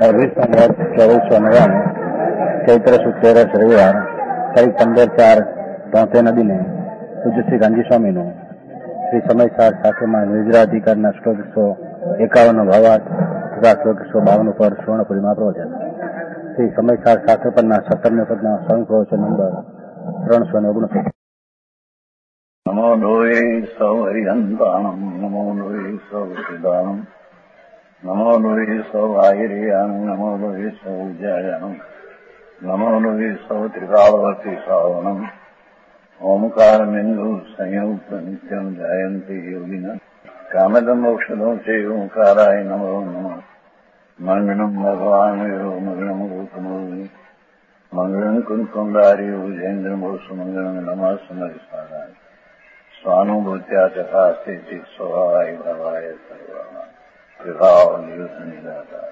2499 ચૈત્ર સુદ 13 રવિવાર તારીખ 15/4/73 દિને પૂજ્ય શ્રી ગાંધી સ્વામીનું શ્રી સમયસાર શાસ્ત્રમાં નિર્જરાધિકારના શ્લોક 151 ભાવાર્થ તથા શ્લોક 152 પર સ્વર્ણપુરીમાં પ્રવચન. શ્રી સમયસાર શાસ્ત્ર પરના 17મે પદના સ્વયં પ્રવચન નંબર 359. નમો લોહે સૌ હરિહંતાણમ નમો લોહે સૌ સિદ્ધાણમ નમો લોહે સૌ આયર્યાણમ નમો લોહે સૌ ઉજ્જાયાણમ નમો લોહે સૌ ત્રિકાળવતી શ્રાવણમ ઓમકાર બિંદુ સંયુક્ત નિત્યમ જાયંતી યોગિના કામદમ ઔષધો છે ઓંકારાય નમો નમઃ મંગળમ ભગવાન મંગળમ ગૌતમો મંગળમ કુંકુંડારી ઉજેન્દ્રમો સુમંગળમ નમઃ સમયસારાય સ્વાનુભૂત્યા ચકાસ્તે સ્વભાવાય ભાવાય સર્વા વિભાવ નિદાતા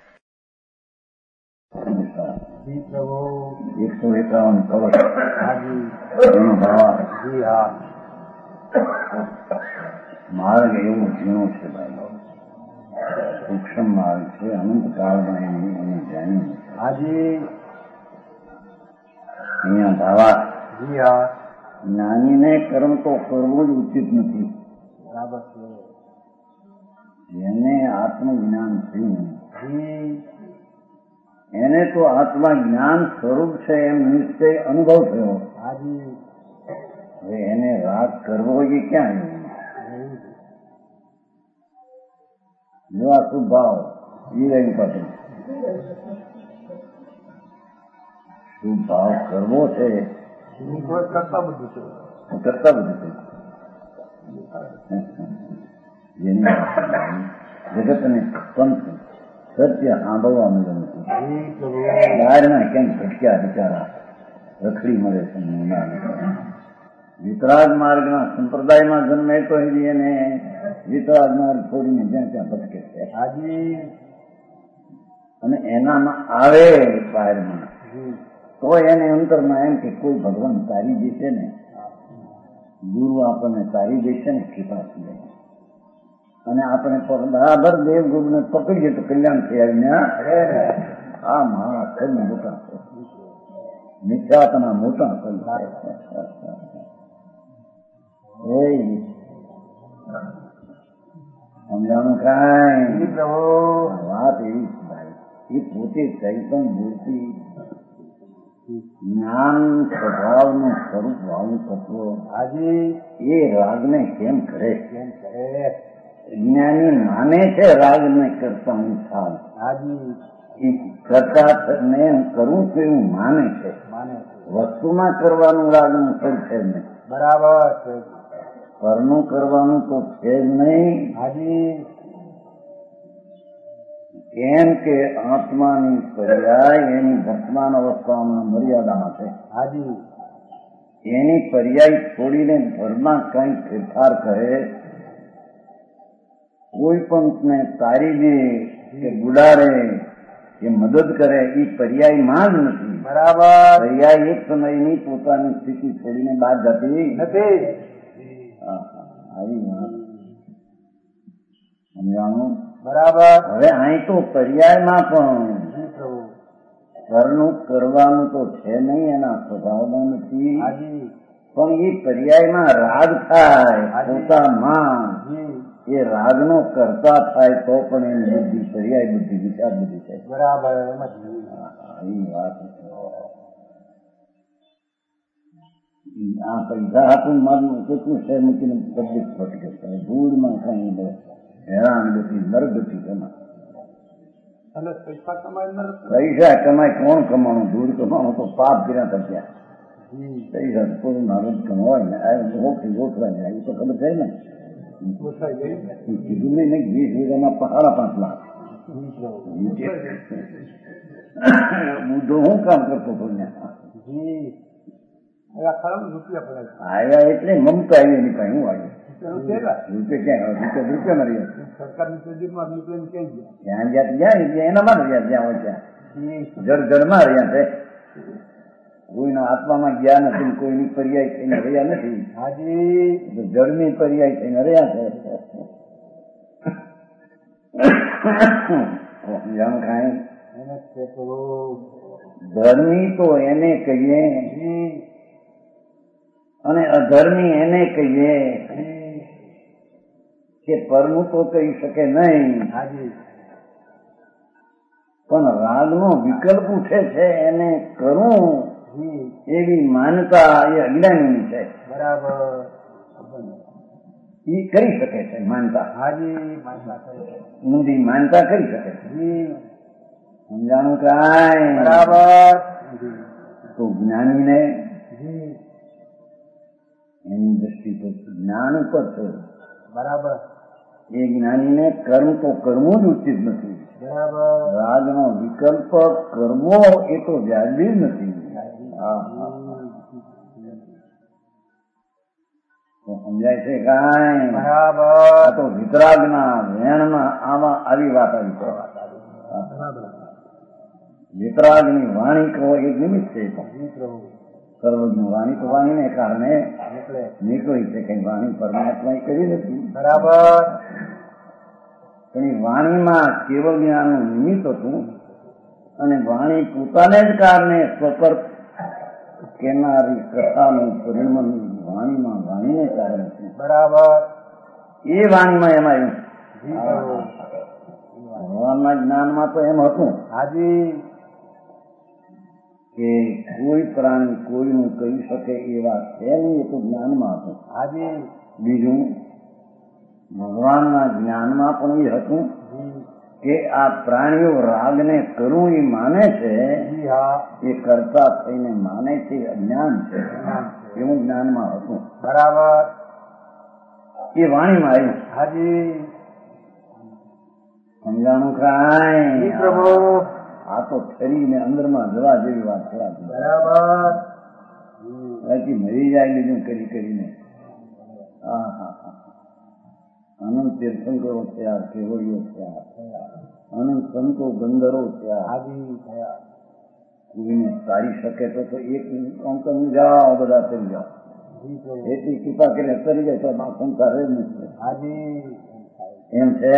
151 કવચ માર્ગ એવો ઝીણો છે ભાઈ, સૂક્ષ્મ માર્ગ છે. અનંત કાળમાં એને જાણ્યું અહીંયા ભાવા જ્ઞાનીને કર્મ તો કરવું જ ઉચિત નથી. બરાબર છે. જેને આત્મજ્ઞાન થયું એને તો આત્મા જ્ઞાન સ્વરૂપ છે એમ નિશ્ચય અનુભવ થયો. હવે એને રાગ કરવો એ ક્યાં આવ્યો? જો આ શુભાવ એ રહ્યું પાછું શુભાવ કરવો છે કરતા બધું છે. જેની જગતને પંથ સત્ય સાંભળવા મળ્યું નથી. બહારના કેમ ભટક્યા બિચારા રખડી મળે છે. વિતરાગ માર્ગના સંપ્રદાયમાં જન્મે તો એને વિતરાગ માર્ગ છોડીને જ્યાં ત્યાં ભટકે છે. અને એનામાં આવે બહારમાં તો એને અંતરમાં એમ કે કોઈ ભગવાન તારી દેશે ને, ગુરુ આપણને તારી દેશે ને કૃપાથી, અને આપણે બરાબર દેવ ગુરુને પકડીએ તો કલ્યાણ થઈ આવીને આ મહાખર મોટા છે, નિશ્ચાતના મોટા સમજાણું કાંઈ વાત એવી ભાઈ, એ પોતે કઈ પણ મૂર્તિ જ્ઞાન સ્વભાવનું સ્વરૂપ વાળું તત્વ એ રાગને કેમ કરે? જ્ઞાની માને છે રાગને કરતા હું થાલ કરતા કરવું છું એવું માને છે. વસ્તુમાં કરવાનું રાગનું કઈ છે નહીં. બરાબર છે. પરનું કરવાનું તો છે જ નહીં. કેમ કે આત્માની પર્યાય એની વર્તમાન અવસ્થામાં મર્યાદામાં છે. એની પર્યાય છોડીને ઘરમાં કઈ ફેરફાર કરે, કોઈ પણ તારી દે કે ગુડાડે કે મદદ કરે, એ પર્યાયમાં જ નથી. બરાબર. પર્યાય એક સમયની પોતાની સ્થિતિ છોડીને બહાર જતી નથી. આવી વાત સમજાણું? બરાબર. હવે અહીં તો પર્યાયમાં પણ ઘરનું કરવાનું તો છે નહીં, એના સ્વભાવમાં નથી. પણ એ પર્યાયમાં રાગ થાય પોતામાં, એ રાગનો કરતા થાય તો પણ એની બુદ્ધિ પર્યાય બુદ્ધિ વિચાર બુદ્ધિ છે. બરાબર. આવી વાત. આ પૈસા આપું મારું કેટલું શહેર મૂકીને પબ્લિક ફટકે છે. ધૂળમાં કઈ હેરાન ગતિ નરગતિ કમાય. પૈસા કમાય કોણ કમાણું? ધૂળ કમાણું તો પાપ કર્યા થયા. પૈસા કોઈ મારું કમાવાય ને ગોઠવા જાય એ તો ખબર છે ને. કીધું નહીં 20 વીઘામાં 5.5 લાખ. બુદ્ધો હું કામ કરતો હતો આવ્યા એટલે મમતા આવી એની પાસે. હું આવ્યું રૂપિયા ક્યાં રૂપિયા મળી ત્યાં જ્યાં એના માં રહ્યા, જ્યાં હોય ત્યાં જળમાં રહ્યા છે. કોઈના આત્મામાં ગયા નથી, કોઈની પર્યાય થઈને રહ્યા નથી. જળની પર્યાય થઈને રહ્યા છે. જાણ ખાય ધર્મી તો એને કહીએ અને અધર્મી એને કહીએ કે પરનું તો કહી શકે નહીં, પણ રાગનો વિકલ્પ ઉઠે છે એને કરું એવી માનતા એ અજ્ઞાનીની છે. બરાબર. એ કરી શકે છે માનતા. ઊંધી માનતા કરી શકે છે. સમજાણું કાંઈ? બરાબર. તો જ્ઞાનીને એની દ્રષ્ટિ તો જ્ઞાન ઉપર છે. બરાબર. એ જ્ઞાનીને કર્મ તો કરવું જ ઉચિત નથી. બરાબર. રાગનો વિકલ્પ કરવો એ તો વ્યાજબી જ નથી. સમજાય છે કાંઈ? બરાબર. તો વિતરાગના વેણમાં આમાં આવી વાત આવી છે. વિતરાગની વાણી કહો એ નિમિત્ત છે. સર્વજ્ઞ વાણી તો વાણીને કારણે નીકળી છે. કઈ વાણી પરમાત્મા કરી નથી. બરાબર. પણ એ વાણીમાં કેવળ જ્ઞાનનું નિમિત્ત હતું અને વાણી પોતાને જ કારણે સ્વકર્પ કેનારી કથાનું પરિણમન વાણીમાં વાણીને કારણે છે. બરાબર. એ વાણીમાં એમાં ભગવાનના જ્ઞાનમાં તો એમ હતું કે કોઈ પ્રાણી કોઈનું કહી શકે એ વાત છે નહીં. એ તો જ્ઞાનમાં હતું. બીજું ભગવાનના જ્ઞાનમાં પણ એ હતું કે આ પ્રાણીઓ રાગને કરવું એ માને છે, એ કરતા થઈને માને છે, અજ્ઞાન છે એવું જ્ઞાનમાં હતું. બરાબર. એ વાણીમાં આવ્યું. સમજાણું કાંઈ? આ તો શરીરને અંદરમાં જવા જેવી વાત છે. બરાબર. બાકી મરી જાય બીજું કરી કરીને. અનંત તીર્થંકરો થયા, કેવડીઓ થયા, અનંત સંતો ગંધરો થયા. કોઈને તારી શકે તો એક અંકલ જાઓ, બધા તરી જાઓ. એટલી કૃપા કરીને તરી જાય તો સંસાર જ નથી. એમ છે.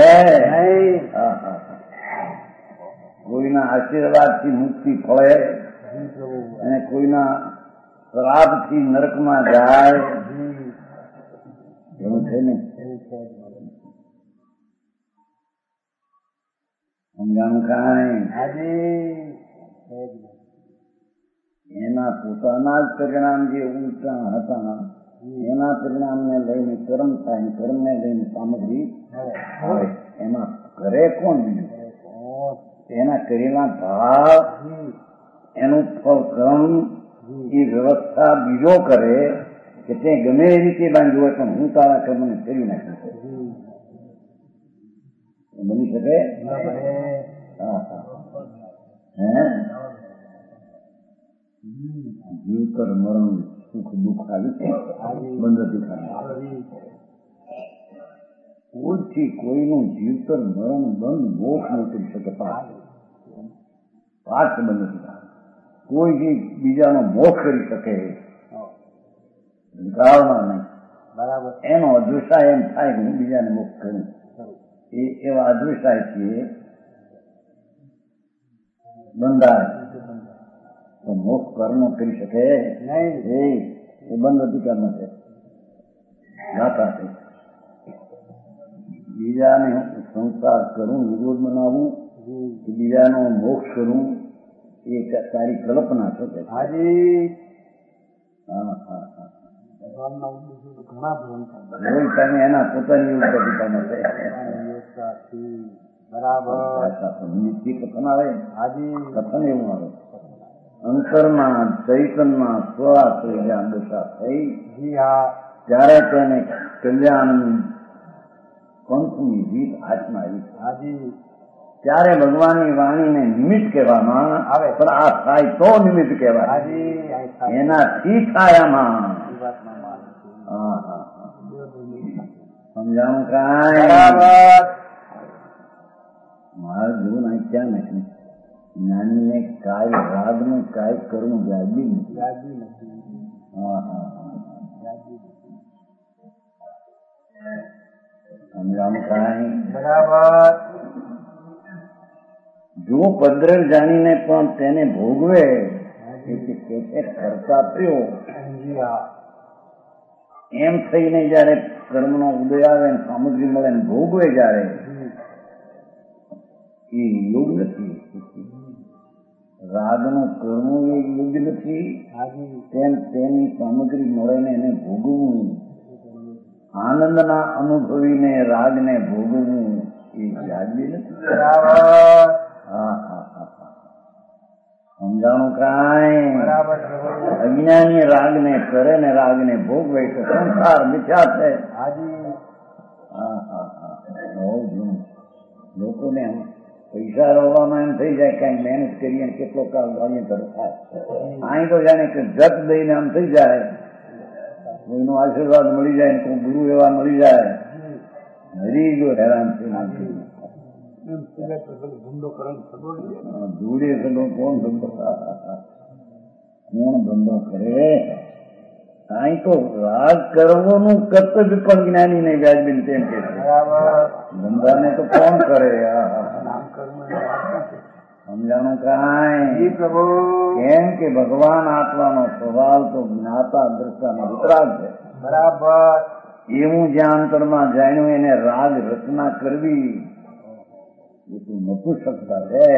કોઈના આશીર્વાદથી મુક્તિ ફળે અને કોઈના શ્રાપથી નરકમાં જાય એવું છે ને. સમજાણું કાંઈ? એના પોતાના જ પરિણામ જે ઉલટા હતા એના પરિણામને લઈને કર્મ થાય, કર્મને લઈને સામગ્રી આવે. એમાં કરે કોણ? બીજું એના કરેલા ભાવ, એનું ફળ કર્મ, એ વ્યવસ્થા બીજો કરે કે તે ગમે એ રીતે બાંધ્યું હોય પણ હું તારા કર્મને ફેરવી નાખ્યું. બની શકે? જીવતર મરણ સુખ દુઃખ આવી છે બંધથી ખાલી. કોઈથી કોઈનું જીવતર મરણ બંધ મોક્ષ ન કરી શકે. પાઠ બંધ નથી. કોઈ બીજાનો મોક્ષ કરી શકે ગાળમાં નહીં. બરાબર. એનો અદૃષ્ટાય એમ થાય કે હું બીજાને મોક્ષ કરું. એ એવા અદૃષ્ટાયથી બંધાય તો મોક્ષ કર્મ કરી શકે નહીં. એ બંધ અધિકાર નથી. ગાતા છે બીજાને સંસાર કરું, વિરોધ બનાવવું, બીજાનો મોક્ષ કરું, એ તારી કલ્પના છે. તમે એના પોતાની યોગતા નથી. કથન આવે, કથન એવું આવે અંતરમાં ચૈતનમાં સ્વાશ્રય દશા થઈ ત્યારે તેને કલ્યાણ પંથની જીત હાથમાં આવી. ત્યારે ભગવાનની વાણીને નિમિત્ત કહેવામાં આવે. પણ આ થાય તો નિમિત્ત કહેવાય. એનાથી થાયામાં સમજાણું કાંઈ? મારે જેવું નહીં ક્યાં નથી. જ્ઞાનીને કાય રાગનું કાય કરવું વ્યાજબી નથી. સમજાણું કાંઈ? બરાબર. જો પદ્ધર જાણીને પણ તેને ભોગવે એટલે કરતાપ્યો એમ થઈને જયારે કર્મનો ઉદય આવે ને સામગ્રી મળે ને ભોગવે જયારે એ યોગ નથી. રાગનું કરવું એ યોગ નથી. તેમ તેની સામગ્રી મળે ને એને ભોગવવું, આનંદના અનુભવીને રાગને ભોગવવું એ વ્યાજબી નથી. સમજાણું કાંઈ? અજ્ઞાની રાગને કરે ને રાગને ભોગવે તો સંસાર મિથ્યા છે. લોકોને પૈસા રોવામાં એમ થઈ જાય કઈ મહેનત કરીએ કેટલો કાલ વાળીએ ઘર થાય. અહીં તો જાણે કે જત દઈને આમ થઈ જાય, કોઈનો આશીર્વાદ મળી જાય, કોઈ ગુરુ એવા મળી જાય, હરી જો હેરાન થઈ નાખી ધૂળે ધંધો કોણ ધંધો કરે? અહીં તો રાગ કરવાનું કર્તવ્ય પણ જ્ઞાની ને વ્યાજબીન તેમ કે ધંધાને તો કોણ કરે? સમજાણું કાંઈ? કેમ કે ભગવાન આત્માનો સ્વભાવ તો જ્ઞાતા દ્રષ્ટાનો વિતરાગ છે. બરાબર. એવું જ્યાં અંતરમાં જાણ્યું એને રાગ રચના કરવી એ તું નતું શકતા છે.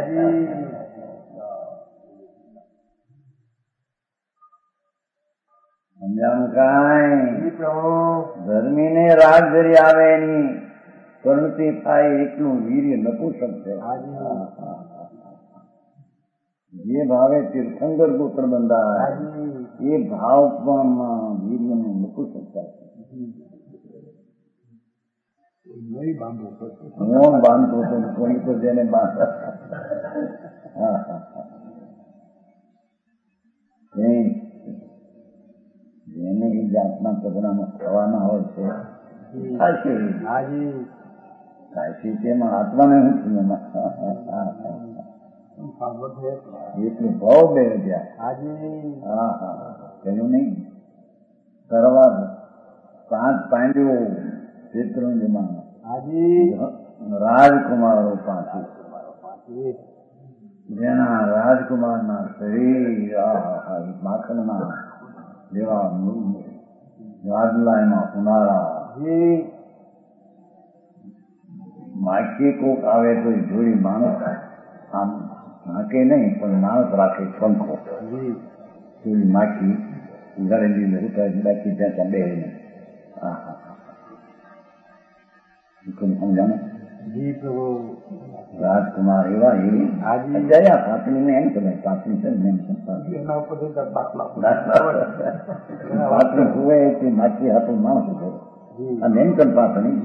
સમજાણું કાંઈ? ધર્મીને રાગ જરી આવે એની પરિણતિ થાય એટલું વીર્ય નપુસક છે. જે ભાવે તીર્થંકર ગોત્ર બંધાય એ ભાવ પણ વીર્યનું નપુસકતા છે. કોણ બાંધતો હતો? કોઈ તો જેને બાંધતા જેને એ જાતના પગલામાં થવાના હોય છે થાય તેમાં આત્માને શું થયું? એટલું ભાવ બે ગયા. કહ્યું નહીં કરવા 5 પાંડવો શેત્રુંજમાં રાજકુમારો 5 જેના રાજકુમારના શરીર માખણના જેવા રાજલાયમાં ઉનાળા માખી કોક આવે તો જોઈ માણસ આમ નાકે નહીં પણ માણસ રાખે પંખો જોઈ માખી ઉગાડેલી બાકી ત્યાં બે નહીં. સમજાને રાજકુમાર એવા એ જયા પાટણી ને એમ કરે પાટણી છે ને પાટણી ખુવે તે માછી હતું માણસ આ મેનકન પાટણી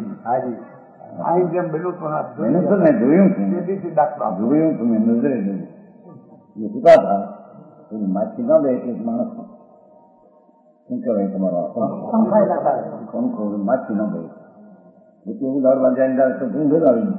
જોયું છું મેં નજરે જોયું સુતા હતા માછી ના બે એટલે માણસ શું કહેવાય તમારો પંખો માછી ના બે એટલે એવું દાડવા જાય તો ઢૂંઢર આવી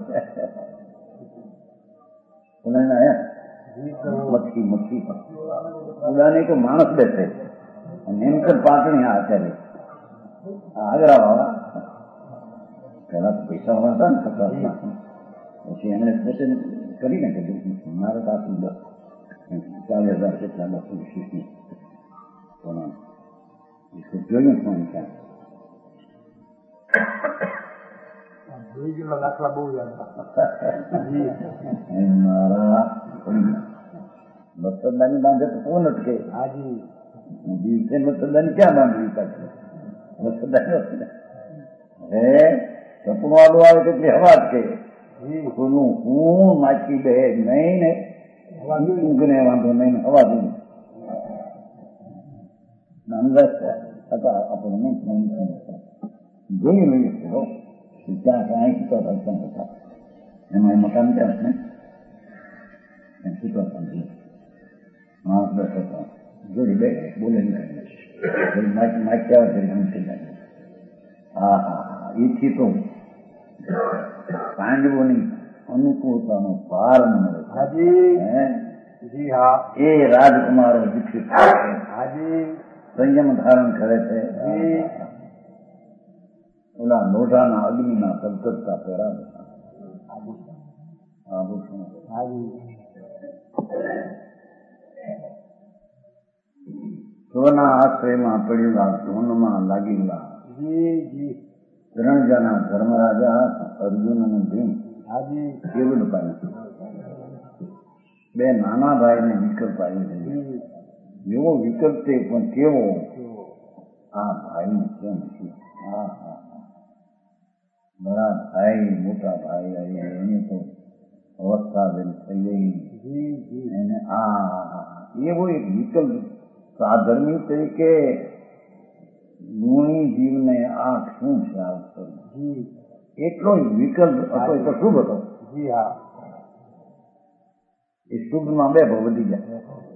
મચ્છી ઉડાને તો માણસ બેસે એમ તો પાટણી આ અત્યારે આગરા વાળા પેલા તો પૈસા વાળા હતા ને પછી એમણે પોતે કરી નાખે મારે તો આટલું 40,000 કેટલા લખું શીખી જોયું ફોન ત્યાં દાખલા બહુ મારા મતદાની બાંધે તો કોણ અટકે? દિવસે મતદાની ક્યાં બાંધવી પડશે? મતદાની હે સપનું આડું આવે તેટલી હવા અટકે. હું માછી બે નહીં ને ઊંઘને વાંધો નહીં હવા દઉં આપણને જોઈ લઈએ ત્યાં કાંઈ છૂટા હતા એમાં મકાન ત્યાં ને એમ છૂટા માણસ બેઠો હતો જોડી બે બોલે નહીં માછી આવે થઈ જાય. એથી તો પાંડવોની અનુકૂળતાનો ભાર મળે. એ રાજકુમારો વિકસિત સંયમ ધારણ કરે છે. ઓલા લોઢાના અગ્નિના સદગતતા પહેરાવે આભૂષણ સોના આશ્રયમાં પડેલા સોનમાં લાગેલા ત્રણ જણા ધર્મરાજા અર્જુન અને ભીમ કેવલ પાડ્યું. બે નાના ભાઈને વિકલ્પ આવી એવો વિકલ્પ છે પણ કેવો આ ભાઈ કેમ છે. બરા ભાઈ મોટા ભાઈ એની તો અવસ્થા થઈ ગઈ એને એવો એક વિકલ્પ સાધર્મી તરીકે ગુણી જીવને આ શું છે એટલો વિકલ્પ હતો. એ તો શુભ હતો. એ શુભમાં બે ભાવ વધી ગયા.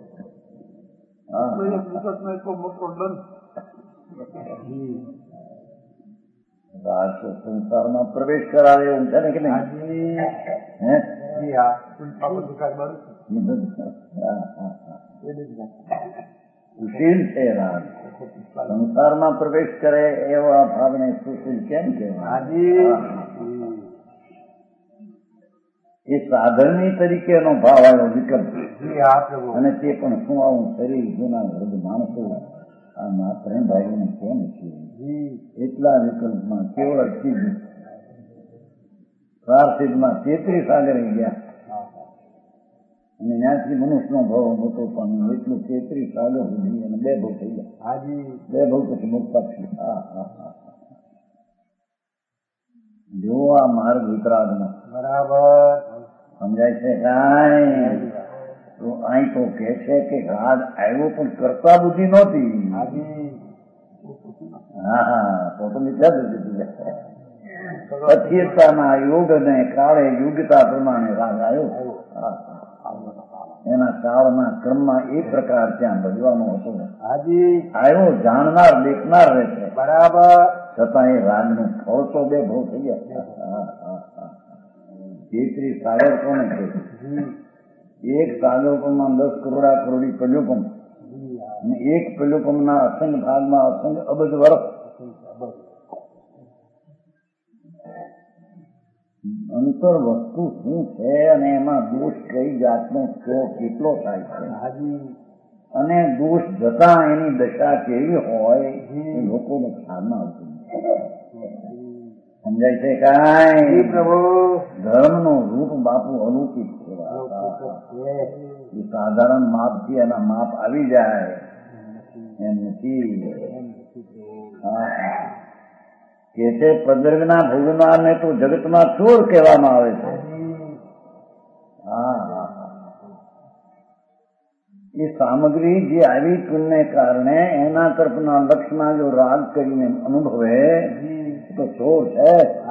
રાષ્ટ્ર સંસારમાં પ્રવેશ કરાવે એવું છે ને કે નહીં? સુશીલ છે રાજ. સંસારમાં પ્રવેશ કરે એવા ભાવને સુશીલ કેમ કહેવાય? એ સાધનની તરીકેનો ભાવ આવ્યો વિકલ્પ. અને તે પણ શું આવું શરીર જૂના વૃદ્ધ માણસો આ માત્ર ભાઈઓને કેમ છે એટલા વિકલ્પમાં કેવળ ચીજ પ્રાર્થિતમાં 33 આગળ ગયા. અને ત્યાંથી મનુષ્યનો ભાવ મોટો પામ્યો એટલું 33 આગળ સુધી અને બે ભાવ થઈ ગયા. બે ભાવ પછી મુક્ત છે. જો આ માર્ગ વિતરાગનો બરાબર સમજાય છે કાંઈ? તો અહીં તો કે છે કે રાગ આવ્યો પણ કરતા બુદ્ધિ નહોતી. તો મિથ્યા બુદ્ધિ. અથિયતાના યોગ ને કાળે યુગતા પ્રમાણે રાગ આવ્યો. એના કાળના ક્રમમાં એ પ્રકાર ત્યાં ભજવાનો હતો. આવ્યો જાણનાર દેખનાર રહેશે બરાબર. છતાં એ રાગનું ફળ તો બે ભાવ થઈ ગયા. 33 સાગર કોને છે? એક સાગરપમમાં 10 કરોડા કરોડી પલ્યુપમ અને એક પલ્યુપમના અસંગ ભાગમાં અસંગ અબજ વર્ષ. અંતર વસ્તુ શું છે અને એમાં દોષ કઈ જાતનો કેટલો થાય છે અને દોષ જતા એની દશા કેવી હોય એ લોકોને ખ્યાલમાં આવતું. સમજાય છે કાંઈ? ધર્મનું રૂપ બાપુ અલૌકિક છે. એ સાધારણ માપથી એના માપ આવી જાય એમ નથી. કે છે પદર્ગના ભોગનારને તો જગતમાં ચોર કહેવામાં આવે છે. એ સામગ્રી જે આવી પુણ્યને કારણે એના તરફના લક્ષમાં જો રાગ કરીને અનુભવે તો ચોર છે.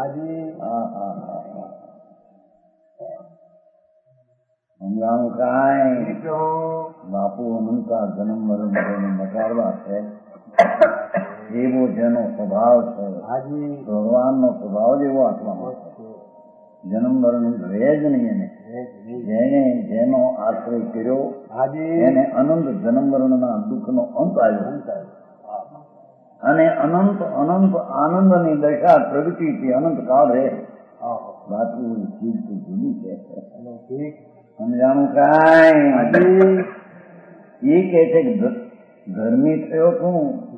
સમજાણું કાંઈ? બાપુ અનંતા જન્મ મરણ મટાડવા છે. એવો જેનો સ્વભાવ છે ભગવાનનો સ્વભાવ જેવો આત્મામાં છે. જન્મ મરણ રહે જ નહીં. જેને જેનો આશ્રય કર્યો એને અનંત જન્મ મરણના દુઃખનો અંત આવ્યો અને અનંત અનંત આનંદની દશા પ્રગતિથી અનંત કાળ રહે. બાકી ચીજ તો જુદી છે. સમજાણું કાંઈ? એ કે છે કે ધર્મી થયો છું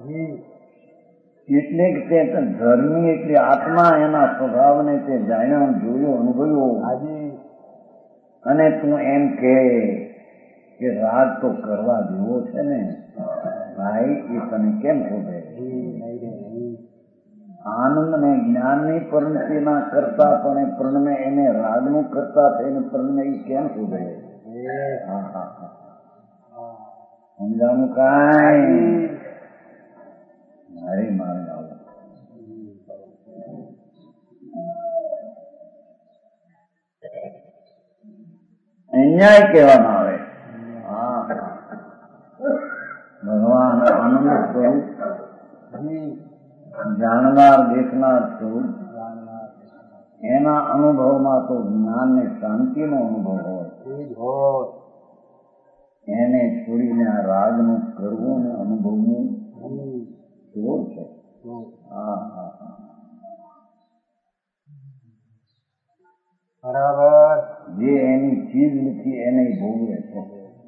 એટલે કે તે ધર્મી એટલે આત્મા એના સ્વભાવને તે જાણ્યો જોયો અનુભવ્યો. અને તું એમ કે રાગ તો કરવા જેવો છે ને ભાઈ એ તને કેમ શોધે? આનંદ ને જ્ઞાનની પરિણતિના કરતા પણ પરિણમે એને રાગનું કરતા થઈને પરિણમે એ કેમ શોધે? સમજાવું કાંઈ? મારે માર્ગ આવો. અન્યાય કહેવામાં આવે. ભગવાન આનંદ સ્વરૂપ જાણનાર દેખનાર સ્વરૂપ એના અનુભવમાં તો જ્ઞાન ને શાંતિનો અનુભવ હોય. એને છોડીને આ રાગનું કરવું ને અનુભવવું ચોર છે. બરાબર. જે એની ચીજ નથી એને ભોગવે છે,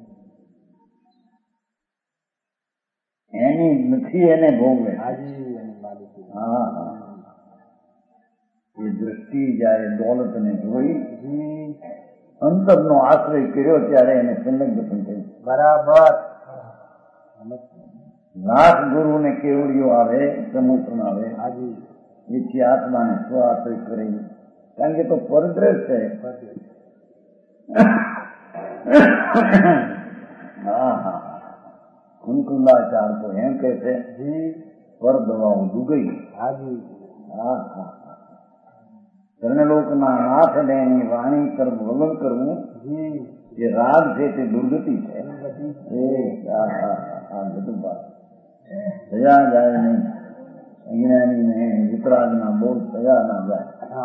એની નથી એને ભોગવે. હા હા, એ દ્રષ્ટિ જાય દોલતને જોઈ અંતરનો આશ્રય કર્યો ત્યારે એને સંલગ્ન થયું. બરાબર. લાખ ગુરુને કેવડીઓ આવે, સમર્પણ આવે, એથી આત્માને સ્વ આશ્રય કરેલું. કારણ કે તો પરદ્રશ છે. હા હા, કુંકુંદાચાર તો એમ કે છે પર દવાઓ દુગઈ. હા હા, કર્ણલોકના નાથ ને એની વાણી વલણ કરવું એ રાગ છે, તે દુર્ગતિ છે. થયા જાય નહીં, અજ્ઞાની ને વિતરાગના બહુ થયા ના જાય.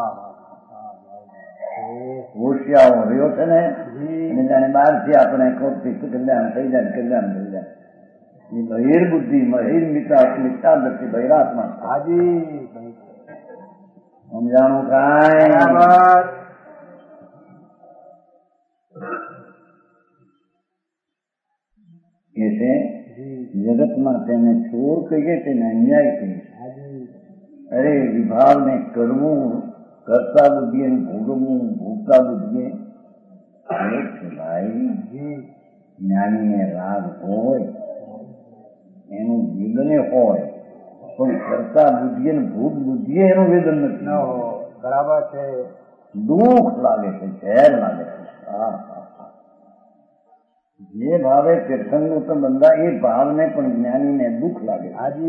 હોશિયારો રહ્યો છે ને, અને જાણે બહારથી આપણે કોકથી કલ્યાણ થઈ જાય, કલ્યાણ થઈ જાય. એ બહિર બુદ્ધિ મહિર મિથ્યા દ્રષ્ટિ બહિરાત્મા. સમજાણું કાંઈ? કે છે જગતમાં તેને ચોર કહીએ, તેને અન્યાય કહીએ. અરે વિભાવને કરવું, કરતા બુદ્ધિએ ભોગવવું, ભોગતા બુદ્ધિએ ભાઈ. જ્ઞાનીને રાગ હોય, એનું વેદને હોય, પણ કરતા બુદ્ધિએ ભોગ બુદ્ધિએ એનું વેદન નથી. બરાબર છે. દુઃખ લાગે છે, ઝેર લાગે છે. જે ભાવે તીર્થંગનું તો બંધા, એ ભાવને પણ જ્ઞાનીને દુઃખ લાગે.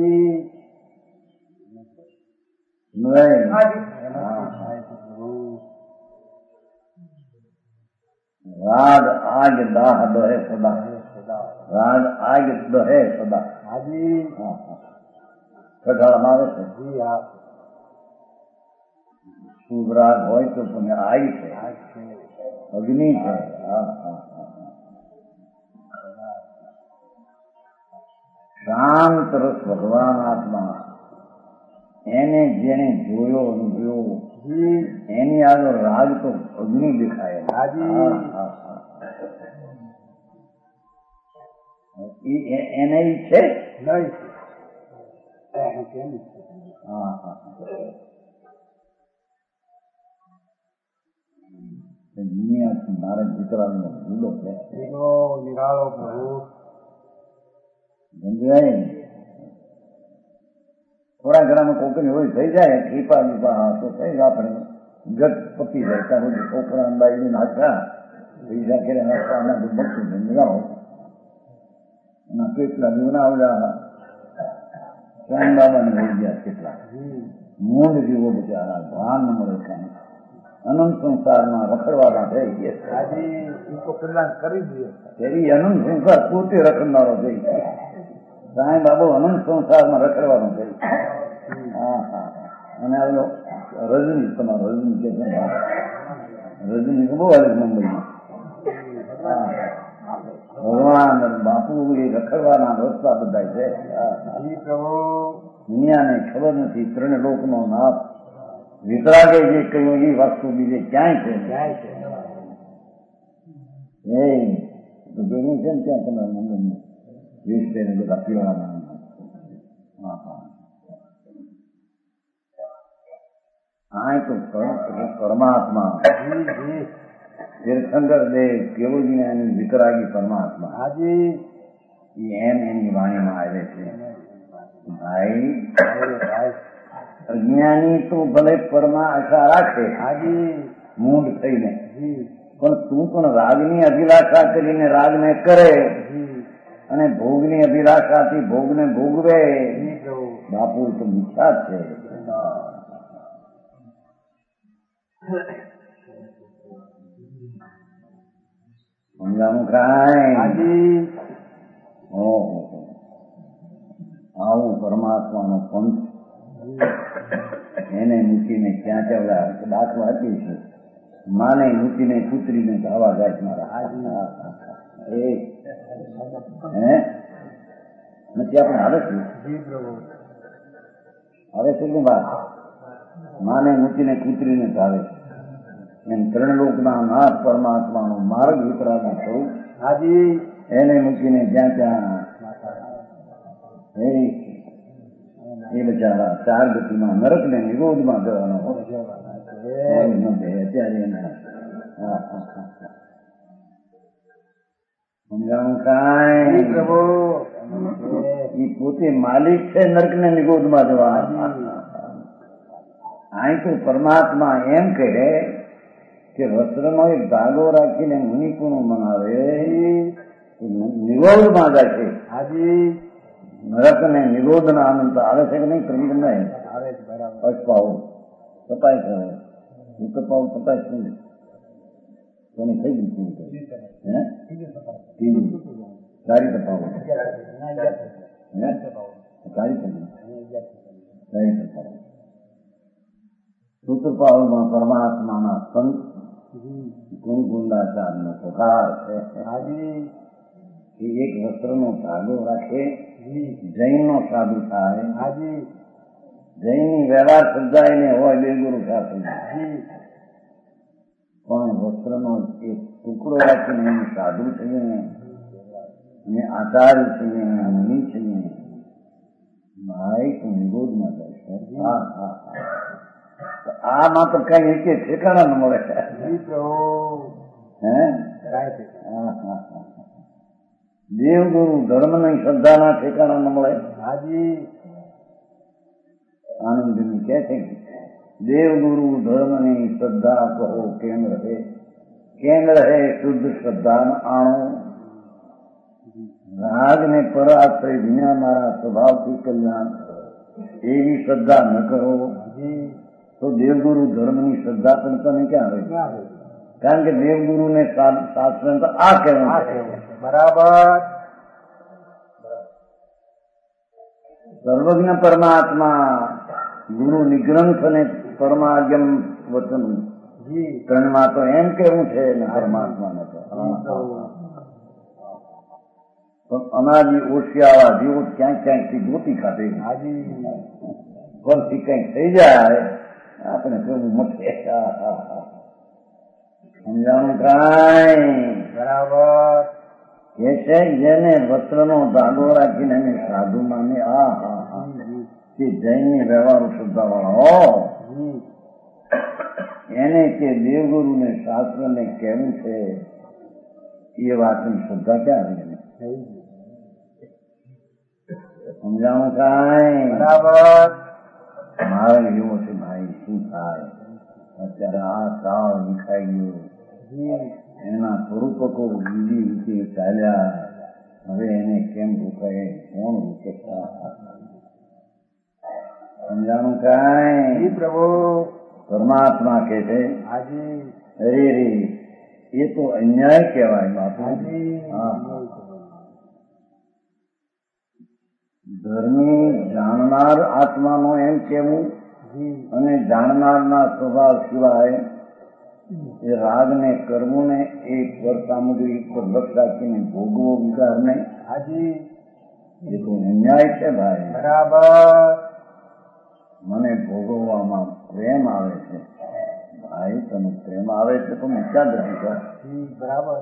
રાગ આગ દાહ દહે સદા, રાગ આગ દહે સદા. કઢાળમાં આવે છે. શુભ રાગ હોય તો પણ આગ છે, અગ્નિ છે. શાંત રસ ભગવાન આત્મા, એને જેને જોયો અનુભવ્યો, એની આગળ રાગ તો અગ્નિ દેખાય. એને છે દુનિયાથી મારે વિતરાગનો ભૂલો છે. નિરાળો પ્રભુ સમજાય. થોડા ઘણામાં કોકની હોય થઈ જાય, કૃપા બીપા તો કઈ આપણે ગત પતી જાય. ત્યાં સુધી છોકરા અંદાજી નાખ્યા પૈસા કરે નાખવાના બકું સમજાવો એના કેટલા જીવના આવડા શ્યામ બાબાને હોઈ ગયા. કેટલા મૂળ જીવો બિચારા ભાન ન મળે કાંઈ, અનંત સંસારમાં રખડવાના થઈ ગયા. કરી દઈએ તેરી અનંત સંસાર પોતે રખડનારો થઈ. સાંઈ બાબુ અનંત સંસારમાં રખડવાનો થઈ. હા હા. અને આવ્યો રજની, તમારો રજની કે છે, રજની બહુ આવે મુંબઈમાં. ભગવાન બાપુ એ રખડવાના રસ્તા બધા છે. દુનિયાને ખબર નથી ત્રણ લોકનો નાથ વિતરાગે જે કહ્યું એ વસ્તુ બીજે ક્યાંય છે. એ તો જોયું છે ને ત્યાં તમારા મુંબઈમાં વીસ તેને બધા પીવાના. હા, તો પરમાત્મા તીર્થંકર દેવ કેવો જ્ઞાની વિતરાગી પરમાત્મા એમ એની વાણીમાં આવે છે. ભાઈ અજ્ઞાની તો ભલે પરમાં આશા રાખે મૂંઢ થઈને, પણ તું પણ રાગની અભિલાષા કરીને રાગને કરે અને ભોગની અભિલાષાથી ભોગને ભોગવે. બાપુ તો મિથ્યા છે. સમજાણું કાંઈ? આવું પરમાત્માનો પંથ એને મૂકીને ક્યાં ચાવડા. દાખલા આપી છે, માને મૂકીને પુત્રીને ધાવા જાય મારા. નથી આપણે આવે છે, આવે છે કે વાત માને મૂકીને પુત્રીને ધાવે. એમ ત્રણલોકના નાથ પરમાત્માનો માર્ગ વિતરાગી સ્વરૂપ હાજી એને મૂકીને જ્યાં ત્યાં એ બચારા ચાર ગતિમાં નરક ને નિરોધમાં જવાનો અત્યારે સમજાણું કાંઈ પ્રભુ એ પોતે માલિક છે નરક ને નિરોધમાં જવાના. અહીં તો પરમાત્મા એમ કહે કે વસ્ત્રનો એક ધાગો રાખીને મુનિપુણું મનાવે નિરોધમાં જાય છે. હાજી નરક ને નિરોધ ના આનંદ આવે છે કે નહીં? પ્રવીણ નહીં આવે છે બરાબર. અસપાવ તપાય કરે ઉતપાવ તપાય શું કોની થઈ ગઈ સારી તપાવ સારી તપાવ સૂત્રપાવમાં પરમાત્માના સંત ગુણગુંડાચાર નો સ્વભાવ છે. એ એક વસ્ત્રનો ધાગો રાખે જૈન નો સાધુ થાય. જૈનની વ્યવહાર સમજાઈને હોય બે ગુરુ સાથે પણ વસ્ત્રનો એક ટુકડો રાખીને એનું સાધુ થઈએ ને આચાર્ય થઈએ મુનિ થઈએ ભાઈ તો નિરોધમાં જાય છે. આમાં તો કઈ એક ઠેકાણા ન મળે. દેવગુરુ ધર્મ ની શ્રદ્ધા ના ઠેકાણા ન મળે. આનંદની કહે છે દેવગુરુ ધર્મ ની શ્રદ્ધા કહો કેમ રહે શુદ્ધ શ્રદ્ધા આણો. રાગ ને પર આશ્રય વિના મારા સ્વભાવથી કલ્યાણ એવી શ્રદ્ધા ન કરો તો દેવગુરુ ધર્મ ની શ્રદ્ધા પણ તમે ક્યાં આવે? કારણ કે દેવગુરુ ને શાસ્ત્ર તો આ કહેવું બરાબર. સર્વજ્ઞ પરમાત્મા ગુરુ નિગ્રંથ અને પરમાગમ વચન ત્રણમાં તો એમ કેવું છે ને પરમાત્માને તો અનાદિ ઓશિયાવા જેવો ક્યાંક ક્યાંકથી ગોતી ખાતે પરથી કંઈક થઈ જાય આપણે કેવું મથે. સમજાણું કાંઈ બરાબર. કે છે જેને વસ્ત્રનો ધાગો રાખીને એને સાધુ માને તે જૈનની વ્યવહારો શ્રદ્ધા વાળો એને કે દેવગુરુ ને શાસ્ત્ર ને કેવું છે એ વાતની શ્રદ્ધા ક્યાં આવી? સમજાણું કાંઈ બરાબર. મારે એવો છે ભાઈ શું થાય અત્યારે આ કાળ વિખાઈ ગયો એના સ્વરૂપકો બીજી રીતે ચાલ્યા હવે એને કેમ રોકાય કોણ રોકે? સમજાણું કાંઈ પ્રભુ પરમાત્મા કે છે અરે રે એ તો અન્યાય કહેવાય બાપુ. ધર્મી જાણનાર આત્માનો એમ કેવું અને જાણનારના સ્વભાવ સિવાય એ રાગ ને કર્મ ને એ પર સામગ્રી પર લક્ષ રાખીને ભોગવો વિચાર ને એ તો અન્યાય છે ભાઈ. બરાબર. મને ભોગવવામાં પ્રેમ આવે છે ભાઈ. તમે પ્રેમ આવે છે તો મિથ્યા નથી સર. બરાબર.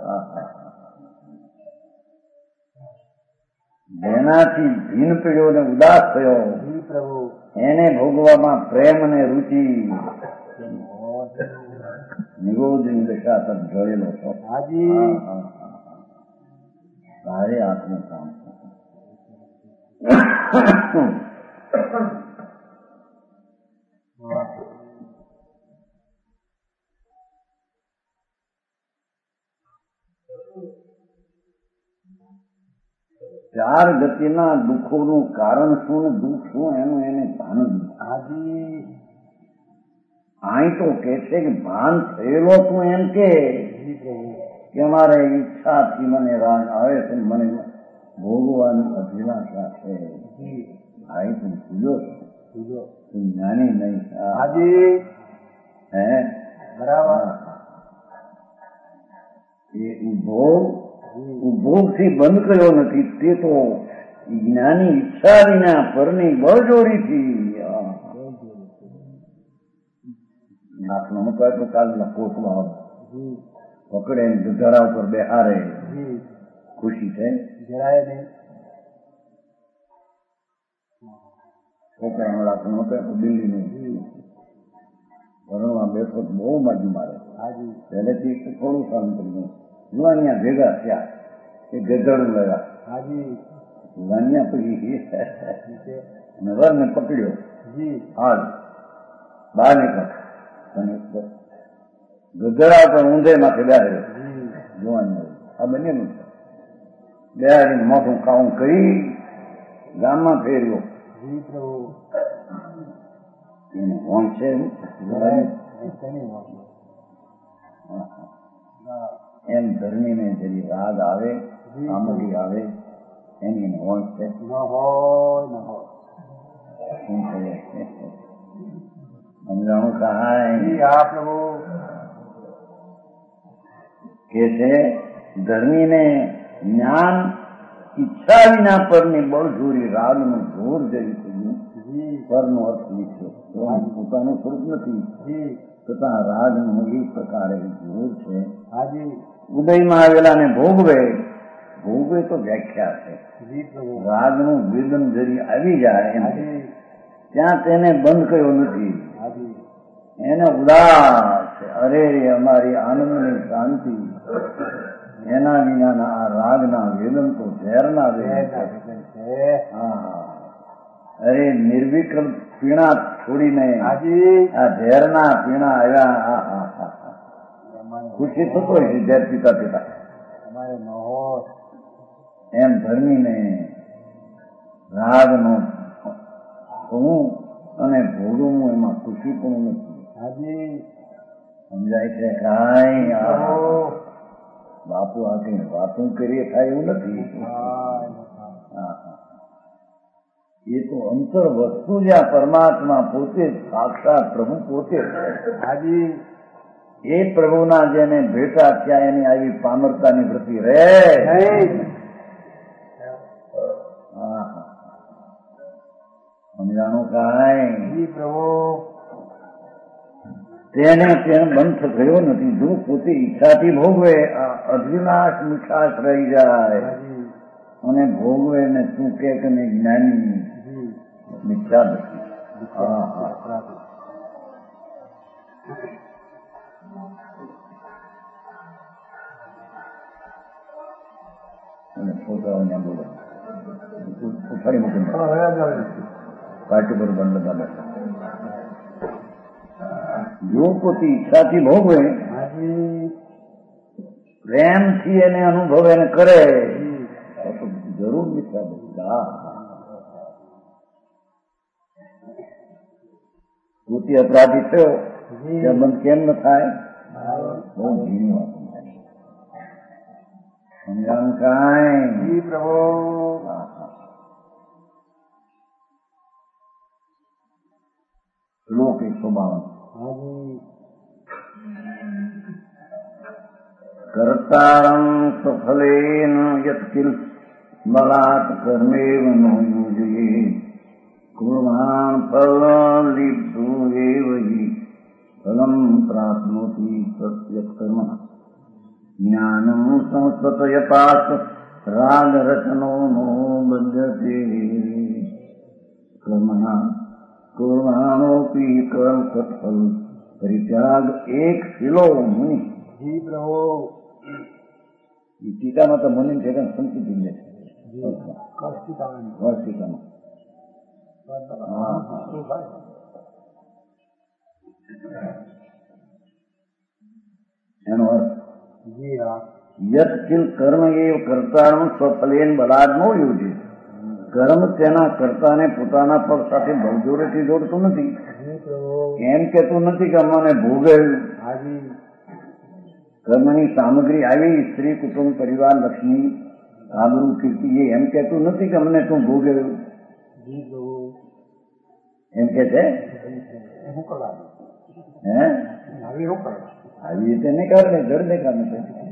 જેનાથી ભીન પીડ્યો ને ઉદાસ થયો એને ભોગવામાં પ્રેમ અને રુચિ નિરોધની દશા તક ઢળેલો છો. તારે આપનું કામ ચાર ગતિના દુઃખોનું કારણ શું દુઃખ શું એનું એને ભાન અહીં તો કે છે કે ભાન થયેલો તું એમ કે મારે ઈચ્છાથી મને રાગ આવે છે મને ભોગવાની અભિલાષા છે. અહીં તું ભૂલ્યો તું જ્ઞાની નહીં. હે બરાબર. એ ભોગ થી બંધ કર્યો નથી તે તો જ્ઞાની ઈચ્છા વિના પરની બળજોરીથી નાખનો મૂકાય તો કાલના કોટમાં આવે પકડે ગધેડા ઉપર બેહારે ખુશી છે જરાય નહીં. છોકરાનો નાખનો મૂકાય તો દિલ્હી નહીં ભણવા બેઠો તો બહુ માજી મારે. હાજી પહેલેથી થોડું કામ કર્યું જુવાનિયા ભેગા થયા એ ગધેડું લેવા હાજી જુવાનિયા પછી અને વરને પકડ્યો જી હાલ બહાર નીકળ અને ગધેડા પર ઊંધે માથે બેહાડ્યો જી જુવાનિયા આ બંનેનું છે. બેહાડીને મોઢું ખાવું કરી ગામમાં ફેર્યો જી પ્રભુ એને હોંશ છે તેની એમ ધર્મીને જરી રાગ આવે આમલી આવે એની હોંશ છે. ન હોય ન હોય. શું કરે સમજાણું સહાય જી હા પ્રભુ કે છે ધર્મીને જ્ઞાન ઈચ્છા વિના પરની બળજોરી રાગનું જોર જરી થયું જી પરનો અર્થ લીધો પોતાનું સ્વરૂપ નથી જી છતાં રાગનું એક પ્રકારે જોર છે. હાજી ઉદયમાં આવેલાને ભોગવે ભોગવે તો વ્યાખ્યા છે. જી પ્રભુ રાગનું વેદન જરી આવી જાય એમ હાજી ત્યાં તેને બંધ કર્યો નથી. હાજી એને ઉદાસ છે. અરે રે અમારી આનંદની શાંતિ એના વિનાના આ રાગના વેદન તો ઝેરના વેદન છે. છે હા અરે નિર્વિકલ્પ પીણા છોડીને હાજી આ ઝેરના પીણા આવ્યા. ખુશી થતો હોય છે ઝેર પીતા પીતા અમારે ન હોય. એમ ધર્મીને રાગનો હું અને ભોગવું એમાં ખુશી પણ નથી. હાજી સમજાય છે કાંઈ પ્રભુ બાપુ આ કઈ વાતું કરીએ થાય એવું નથી. હા એ તો અંતર વસ્તુ જ્યાં પરમાત્મા પોતે સાક્ષાત પ્રભુ પોતે છે. હાજી એ પ્રભુના જેને ભેટા ત્યાં એની આવી પામરતાની વૃત્તિ રહે. નહીં. સમજાણું કાંઈ જી પ્રભુ તેને ત્યાં બંધ થયો નથી. જો પોતે ઈચ્છાથી ભોગવે આ અધિનાશ મીઠાશ રહી જાય હાજી અને ભોગવે ને તું કે જ્ઞાની જી મિથ્યા નથી. અને છોકરાઓને બોલો ઉઠાડી મૂકીને પાર્ટી પર બંધ બધા બેઠા. જો પોતે ઈચ્છાથી ભોગવે હાજી પ્રેમથી એને અનુભવે અને કરે તો જરૂર મિથ્યા બધા. પોતે અપરાધી થયો ત્યાં બંધ કેમ ન થાય? બહુ ઝીણી વાત સમજાણું કાંઈ? જી પ્રભુ શ્લોક 152 હાજી કર્તારં સફલેન યત્કિલ બલાત્ કર્મેવ નો યુજયે કુર્વાણ ફલિપ્સુ એવ હિ ફલમ પ્રાપ્નોતિ પ્રત્યક્ષ કર્મ જ્ઞાનમ સંસ્કૃતયપાત રાગરચનો નો બદ્ધતે કર્મણા કુર્વાણોપી કર્મ સત્ફલ પરિત્યાગ એક શિલો મુનિ. જી પ્રભુ ટીકામાં તો મુનિ ઠેકાણ સંસ્કૃતિ લે છે. એનો અર્થ જી હા યત્કિલ કર્મ એવ કર્તાનું સ્વફલેન બલાદ નો યોજે. કર્મ તેના કર્તાને પોતાના પગ સાથે બળજોરેથી જોડતું નથી. જી પ્રભુ એમ કેતું નથી કે અમાને ભોગવ્યું. હાજી કર્મની સામગ્રી આવી સ્ત્રી કુટુંબ પરિવાર લક્ષ્મી આબરૂ કીર્તિ એ એમ કેતું નથી કે અમને તું ભોગવ્યું. જી પ્રભુ એમ કે છે શું કરવા હે આવી શું કરવા આવી રીતે એને કારણે જડને કારણે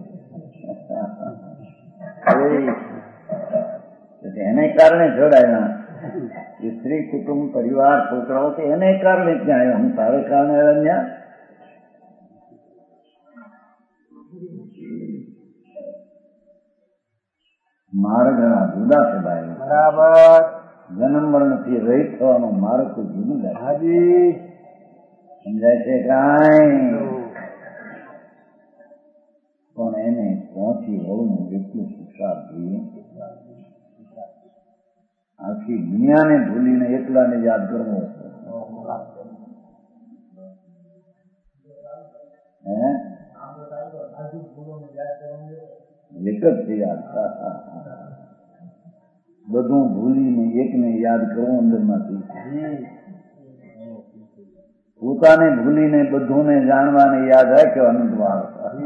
એને કારણે જડ આવ્યા. સ્ત્રી કુટુંબ પરિવાર છોકરાઓ તો એને કારણે ત્યાં આવ્યા. હું તારે કારણે આવ્યા ત્યાં માર્ગ જુદા છે ભાઈ. બરાબર. જન્મ મરણ થી રહિત થવાનો માર્ગ તો જુદું લાગે. હાજી. સમજાય છે કાંઈ? પણ એને પહોંચી વળવું એટલું પુરુષાર્થ જોઈએ. આખી દુનિયાને ભૂલીને એકલાને યાદ કરવો એક જ છે યાદ. બધું ભૂલીને એકને યાદ કરવું અંદરમાંથી. પોતાને ભૂલીને બધુંને જાણવાને યાદ રાખ્યો અનંતવાળ.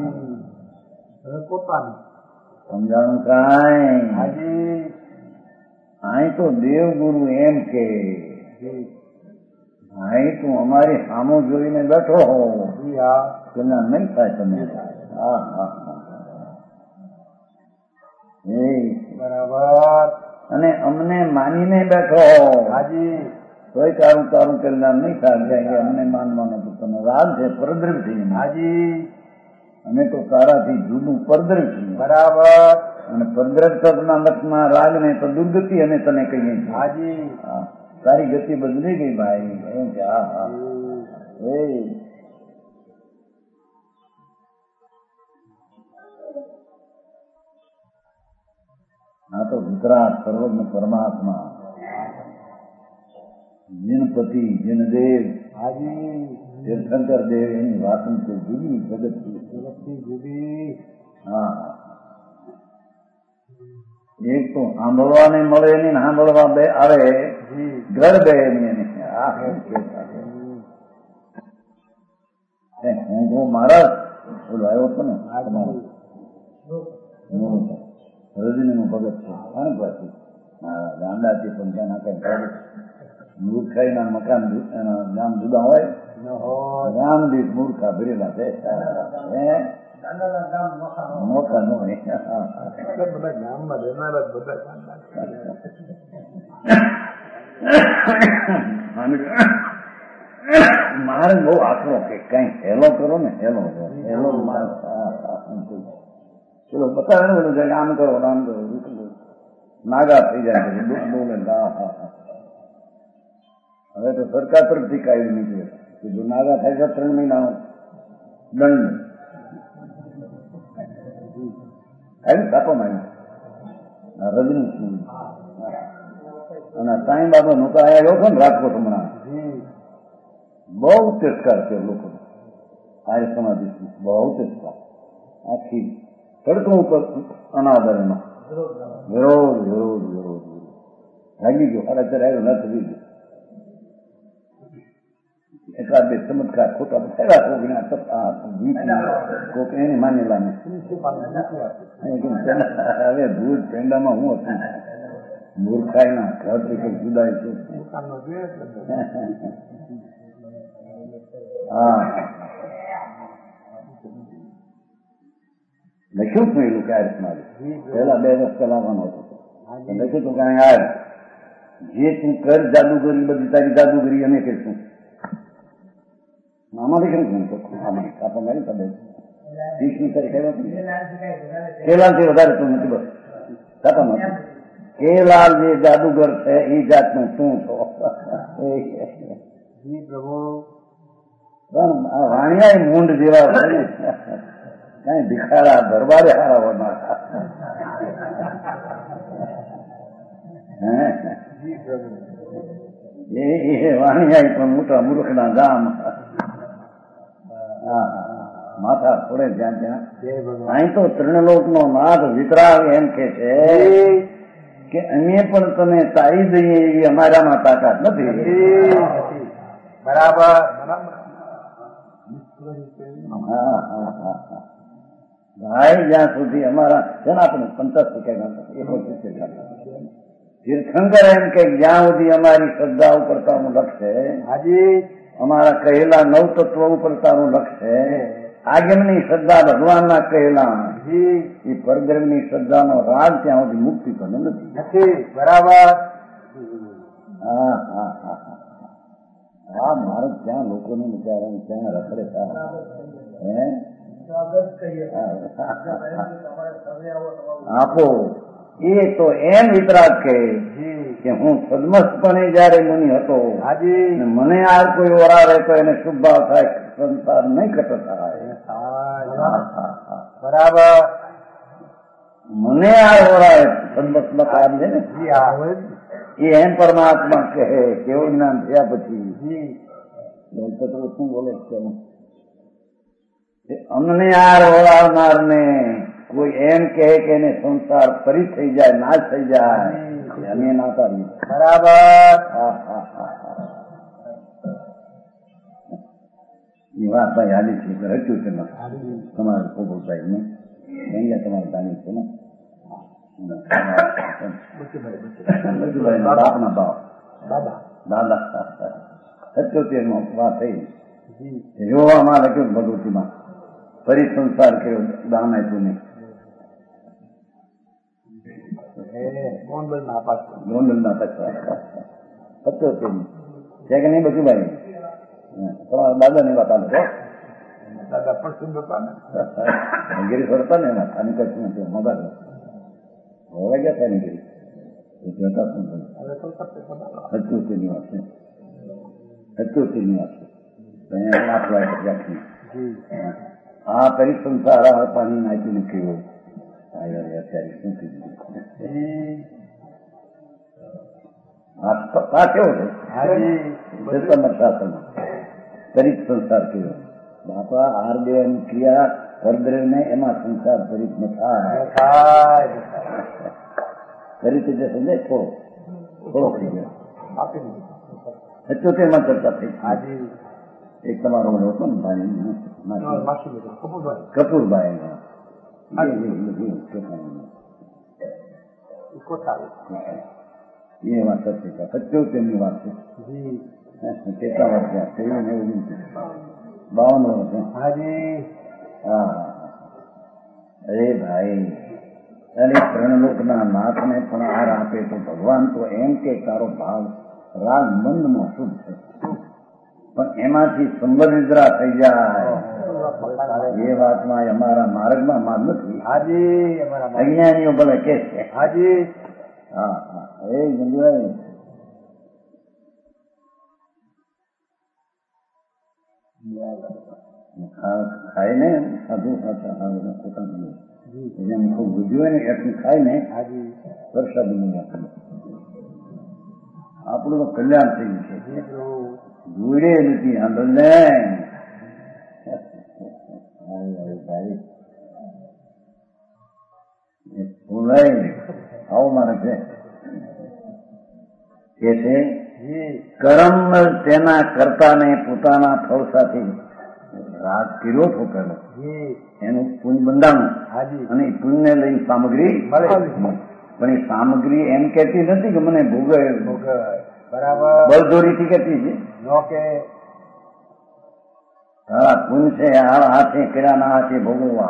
સમજાણું કાંઈ? અહીં તો દેવગુરુ એમ કે અહીં તું અમારી સામો જોઈને બેઠો હો પેલા નહીં થાય તમે. બરાબર. અને અમને માનીને બેઠો હાજી. તોય તારું તારું પેલા નહીં થાય. અમને માનવાનો તો તમે રાગ છે પરદ્રવ છે. હાજી. અમે તો તારાથી જુદું પરદ્રવ છીએ. બરાબર. અને પરદ્રવના મતમાં રાગ ને તો દુર્ગતિ અને તને કહીએ છીએ. હાજી. તારી ગતિ બદલી ગઈ ભાઈ. એમ કે હા હા આ તો વિતરાગ સર્વજ્ઞ પરમાત્મા જીનપતિ જીનદેવ હાજી. તીર્થંકર દેવ એની વાતો જુદી જગતથી જુદી. હા. એક તો સાંભળવાને મળે નહીં, સાંભળવા બે આવે ઘર બે નહીં. હું મારા બોલો આવ્યો હતો ને રજની નું ભગત છે. ગાંડાથી પણ ત્યાં નાખે મૂર્ખાઈ ના મકાન નામ જુદા હોય. રામદીપ મૂર્ખા ભરેલા છે. મોટા નો મારે બહુ આકરો કે કઈ હેલો કરો ને હેલો ચલો બતાવે ને બધું આમ કરો આમ કરો નાગા થઈ જાય. હવે તો સરકાર તરફથી કાયદો નીકળે કે જો નાગા થાય તો 3 મહિનાનો દંડ આવી છાપો માંગ્યો રજની. અને સાંઈ બાબા નું તો આવ્યો છો ને રાજકોટ હમણાં બહુ તિરસ્કાર છે લોકો. આર્ય સમાધિ બહુ તિરસ્કાર. આખી સડકો ઉપર અનાદરમાં વિરોધ વિરોધ વિરોધ લાગી ગયો. અત્યારે આવ્યો ન થઈ ગયો. એકાદ બે ચમત્કાર ખોટા બતાવ્યા કોક એની માનેલા ને હવે ભૂત પેંડામાં હું હતું મૂર્ખાઈ ના ઘર તરીકે જુદાય છે. હા લખ્યું છું એલું કાર્યમાં પેલા 2 વર્ષ ચલાવવાનો હતો. લખ્યું તું કઈ યાર જે તું કર જાદુગરી બધી તારી જાદુગરી અમે કહીશું. આમાંથી કેમ આપો મારી તબે 30ની તારીખ કેલાલથી વધારે તું નથી. બસ છાપામાં કેલાલ જે જાદુગર છે એ જાતનું શું છો. વાણિયા મૂંડ જેવા કઈ ભિખારા દરબારે હારા હોના. એ વાણિયા પણ મોટા મૂર્ખના ગામ માથા ફોડે જ્યાં ત્યાં. અહીં તો ત્રિણલોક નો નાથ વિતરાગ એમ કે છે કે અમે પણ તમે તારી દઈએ એવી અમારામાં તાકાત નથી. બરાબર. ભાઈ જ્યાં સુધી અમારા છે ને આપણે 85% તીર્થંકર એમ કે જ્યાં સુધી અમારી શ્રદ્ધા ઉપર તારું લક્ષ છે. હાજી. અમારા કહેલા 9 તત્વ ઉપર તારું લક્ષ છે. આગમની શ્રદ્ધા ભગવાનના કહેલા એ પરબ્રહ્મની શ્રદ્ધાનો રાગ ત્યાં સુધી મુક્તિ પણ નથી. બરાબર. હા હા હા હા મારે ત્યાં લોકોને વિચારવાનું ત્યાં રખડે હે આપો એ તો એમ વિતરાગ કે હું સદમસ્તપણે જયારે મુનિ હતો અને મને આ કોઈ ઓરાવે તો એને શુભ ભાવ થાય, સંસાર નહીં કટો થાય. બરાબર. મને આ ઓરાવે સદમસ્તમાં કામ છે ને એ એમ પરમાત્મા કહે કેવું જ્ઞાન થયા પછી શું બોલે છે અમને આ ઓરાવનાર ને કોઈ એમ કહે કે એને સંસાર ફરી થઈ જાય, નાશ થઈ જાય, અમે ના કરીએ. બરાબર. એ વાત ભાઈ હાલી છે એટલે હચ્યું છે તમારે પોપટભાઈ ને અહીંયા તમારે જાણી છે ને બાપના બાપ દાદા 77 વાત થઈ. જોવામાં લખ્યું ભગવતીમાં ફરી સંસાર કર્યો, દાન આપ્યું નહીં. ગોંડલના પાછળ 77 છે કે નહીં બધું ભાઈ? તમારા દાદા ની વાત આવે દાદા પણ સુંદર હતા ને, ગીરી ફરતા ને એમાં આની કચ્છ નથી મોબાઈલ હોવા ગયા હતા ને ગીરી 77 ની વાત છે. 77 ની વાત છે. આ ફરી સંસાર પાણી નાખી નીકળ્યો. અત્યારે શું કીધું આ કેવો છે ફરી સંસાર કર્યો. બાપા આરદેવ ક્રિયા કરદ્રેવ ને એમાં સંસાર ફરી ન થાય. ફરી થઈ જશે ને થોડો થઈ ગયો. 77 માં ચર્ચા થઈ. એક તમારો હતો ને ભાઈ કપૂરભાઈ એ વાત છે. 77 ની વાત છે. કેટલા વર્ષ થયા? 52 વર્ષ. હા અરે ભાઈ, અને 3 લોકના નાથને પણ હાર આપે તો ભગવાન તો એમ કે તારો ભાવ રાગ બંધમાં શુભ છે, પણ એમાંથી સંબંધ નિદ્રા થઈ જાય એ વાતમાં અમારા માર્ગમાં માર નથી. અજ્ઞાનીઓ ભલે કે છે. હા હા એ ગંદુભાઈ ખાય ને સાધુ સાચા પોતાનું એને ખૂબ બુદ્ધિ હોય ને એટલું ખાય ને વરસાદી આપણું તો કલ્યાણ થઈ ગયું છે. જોડે નથી આંદોલન આવો મારે છે કે છે કર્મ તેના કર્તાને પોતાના ફળ સાથે રાગ કર્યો તો પેલો એનું પુણ્ય બંધાણું અને એ પુણ્ય લઈને સામગ્રી પણ એ સામગ્રી એમ કહેતી નથી કે મને ભોગવે બળજોરીથી કહેતી છે. હા પુણ્ય છે આ હાથે કર્યા ના હાથે ભોગવવા.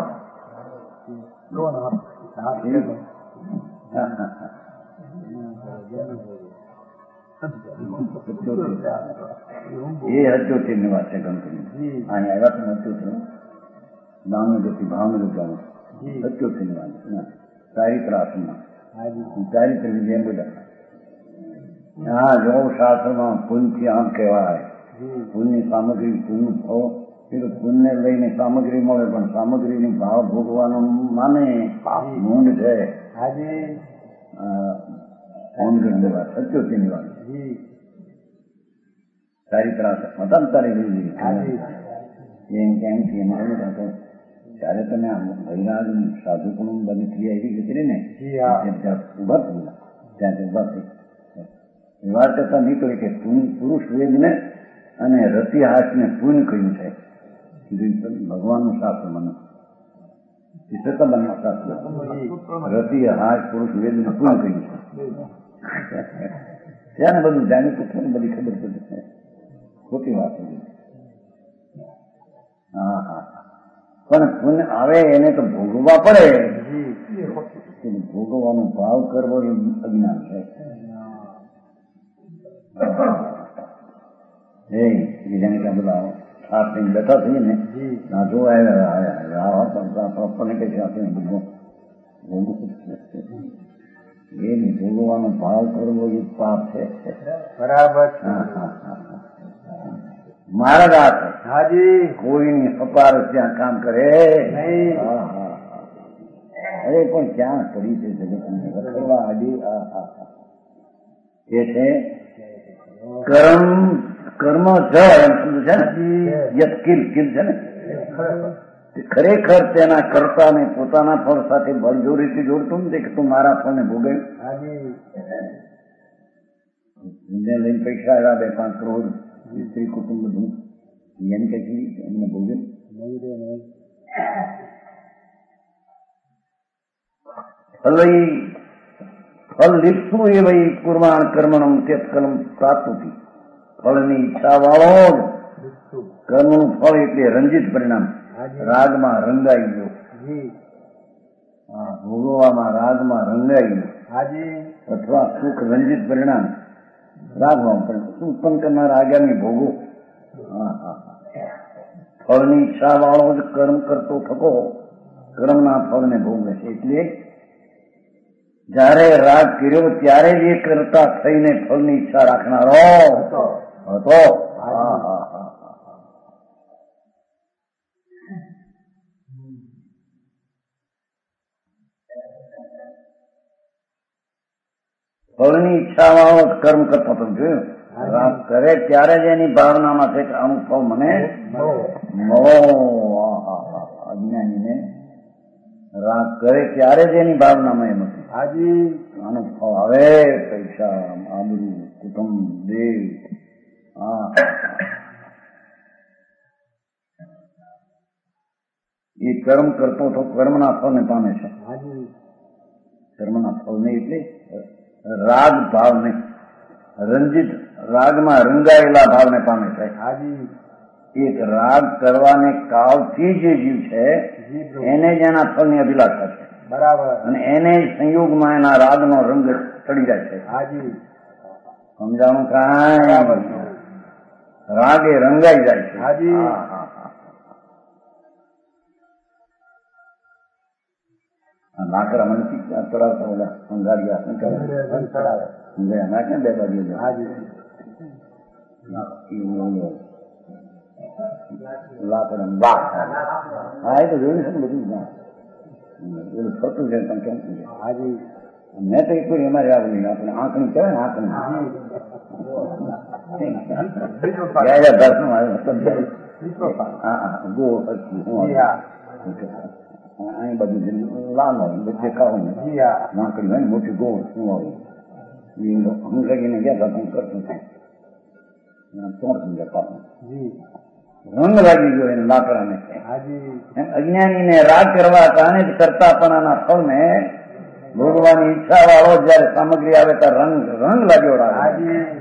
એ 78 ની વાત છે. ગણપતિ અહીંયા આવ્યા તો 78 ભાવનગરથી ભાવનગર જવાનું 78 ની વાત છે. ચારિત્ર આસનમાં ચારિત્ર વિજય બોલ્યા. હા જો શાસ્ત્રમાં પુણ્યથી આમ કહેવાય પુણ્યની સામગ્રી પુણ્ય ભાવ પેલું પુણ્ય લઈને સામગ્રી મળે પણ સામગ્રીની ભાવ ભોગવાનો માને મૂંડ છે. 78 ની વાત ચારિત્ર હતા ને તારી લીધી એમ કેમથી એમાં ત્યારે તમે ભૈરાજ સાધુપણું બધી ક્રિયા એવી હતી ને ઉભા થયેલા ત્યાંથી ઉભા થઈ વાત કરતા નીકળી કે પુરુષ વેદને અને રતિહાસને પુણ્ય કહ્યું છે. ભગવાનનું શાસ્ત્ર મને બંને શાસ્ત્ર રતિહાસ પુરુષ વેદને પુણ્ય કહ્યું છે. ત્યાં બધું જાણીતું થયું બધી ખબર પડી. ખોટી વાત હા હા પણ પુણ્ય આવે એને તો ભોગવવા પડે. ભોગવવાનો ભાવ કરવો એ અજ્ઞાન છે. બીજાને ત્યાં બધા બેઠા થઈએ ને જો આવ્યા આવા આપણને કઈ છે આપણે એ ભોગવવાનો ભાવ કરવો એ પાપ છે. બરાબર. મારા હાજી. કોઈની સપાર ત્યાં કામ કરે નહીં. અરે પણ ક્યાં કરી છે જગતને રખડવા આડી. એ છે કર્મ જ એમ સમજ છે ને, યત કિલ છે ને, ખરેખર તેના કર્તાને પોતાના ફળ સાથે બળજોરીથી જોડતું નથી કે તું મારા ફળને ભોગવે. લઈને પૈસા આવ્યા 2-5 કરોડ સ્ત્રી કુટુંબ બધું એમ કે એમને ભોગવે. ફલ લીપસું એ વહી કુર્માણ કર્મણમ તેત્કલમ પ્રાપ્તિ. ફળની ઈચ્છા વાળો કર્મનું ફળ એટલે રંજિત પરિણામ. રાગમાં રંગાઈ ગયો, ભોગવવામાં રાગમાં રંગાઈ ગયો, અથવા સુખ રંજિત પરિણામ રાગમાં ઉત્પન્ન કરનાર આગામી ભોગો. ફળની ઈચ્છા વાળો જ કર્મ કરતો થકો કર્મના ફળને ભોગવે છે. એટલે જયારે રાગ કર્યો ત્યારે જ એ કરતા થઈને ફળની ઈચ્છા રાખનારો હતો. ફળની ઈચ્છા વાળો કર્મ કરતો હતો. જોયું, રાગ કરે ત્યારે જ એની ભાવનામાં છે કે આનું ફળ મને મળો. અજ્ઞાનીને રાગ કરે ત્યારે જ એની ભાવનામાં એમ હતું આનું ફળ આવે, પૈસા, આબરૂ, કુટુંબ, દેહ. એ કર્મ કરતો તો કર્મના ફળને પામે છે. કર્મના ફળને એટલે રાગ ભાવને, રંજિત રાગમાં રંગાયેલા ભાવને પામે છે. એક રાગ કરવાને કાળથી જે જીવ છે એને જ એના ફળની અભિલાષા છે. બરાબર. અને એને સંયોગમાં એના રાગનો રંગ ચડી જાય છે. સમજાણું કાંઈ? રાગે રંગાઈ જાય છે. લાકડા મને ચડાવતા ઓલા અંગારિયા ના ક્યાં 2 બાજુ લાકડા બા. હા, એ તો જોયું છે ને બધું. એનું ફરતું છે તમે કેમ સમજે. મેં તો એક વાર એમાં આવું નહીં. આપણે આંકણી કહેવાય ને, આંકણી દર્શન ગો અહીં બધું લાલ હોય વચ્ચે કાળું નાકડી હોય ને મોટી ગોળ શું હોય હંગાઈને ગયા હતા કરતું રંગ લાગી ગયો એને લાકડાને. અજ્ઞાનીને રાગ કરવા કારણે જ કરતાપણાના ફળને ભોગવાની ઈચ્છા વાળો જયારે સામગ્રી આવે ત્યારે રંગ લાગ્યો રાગ.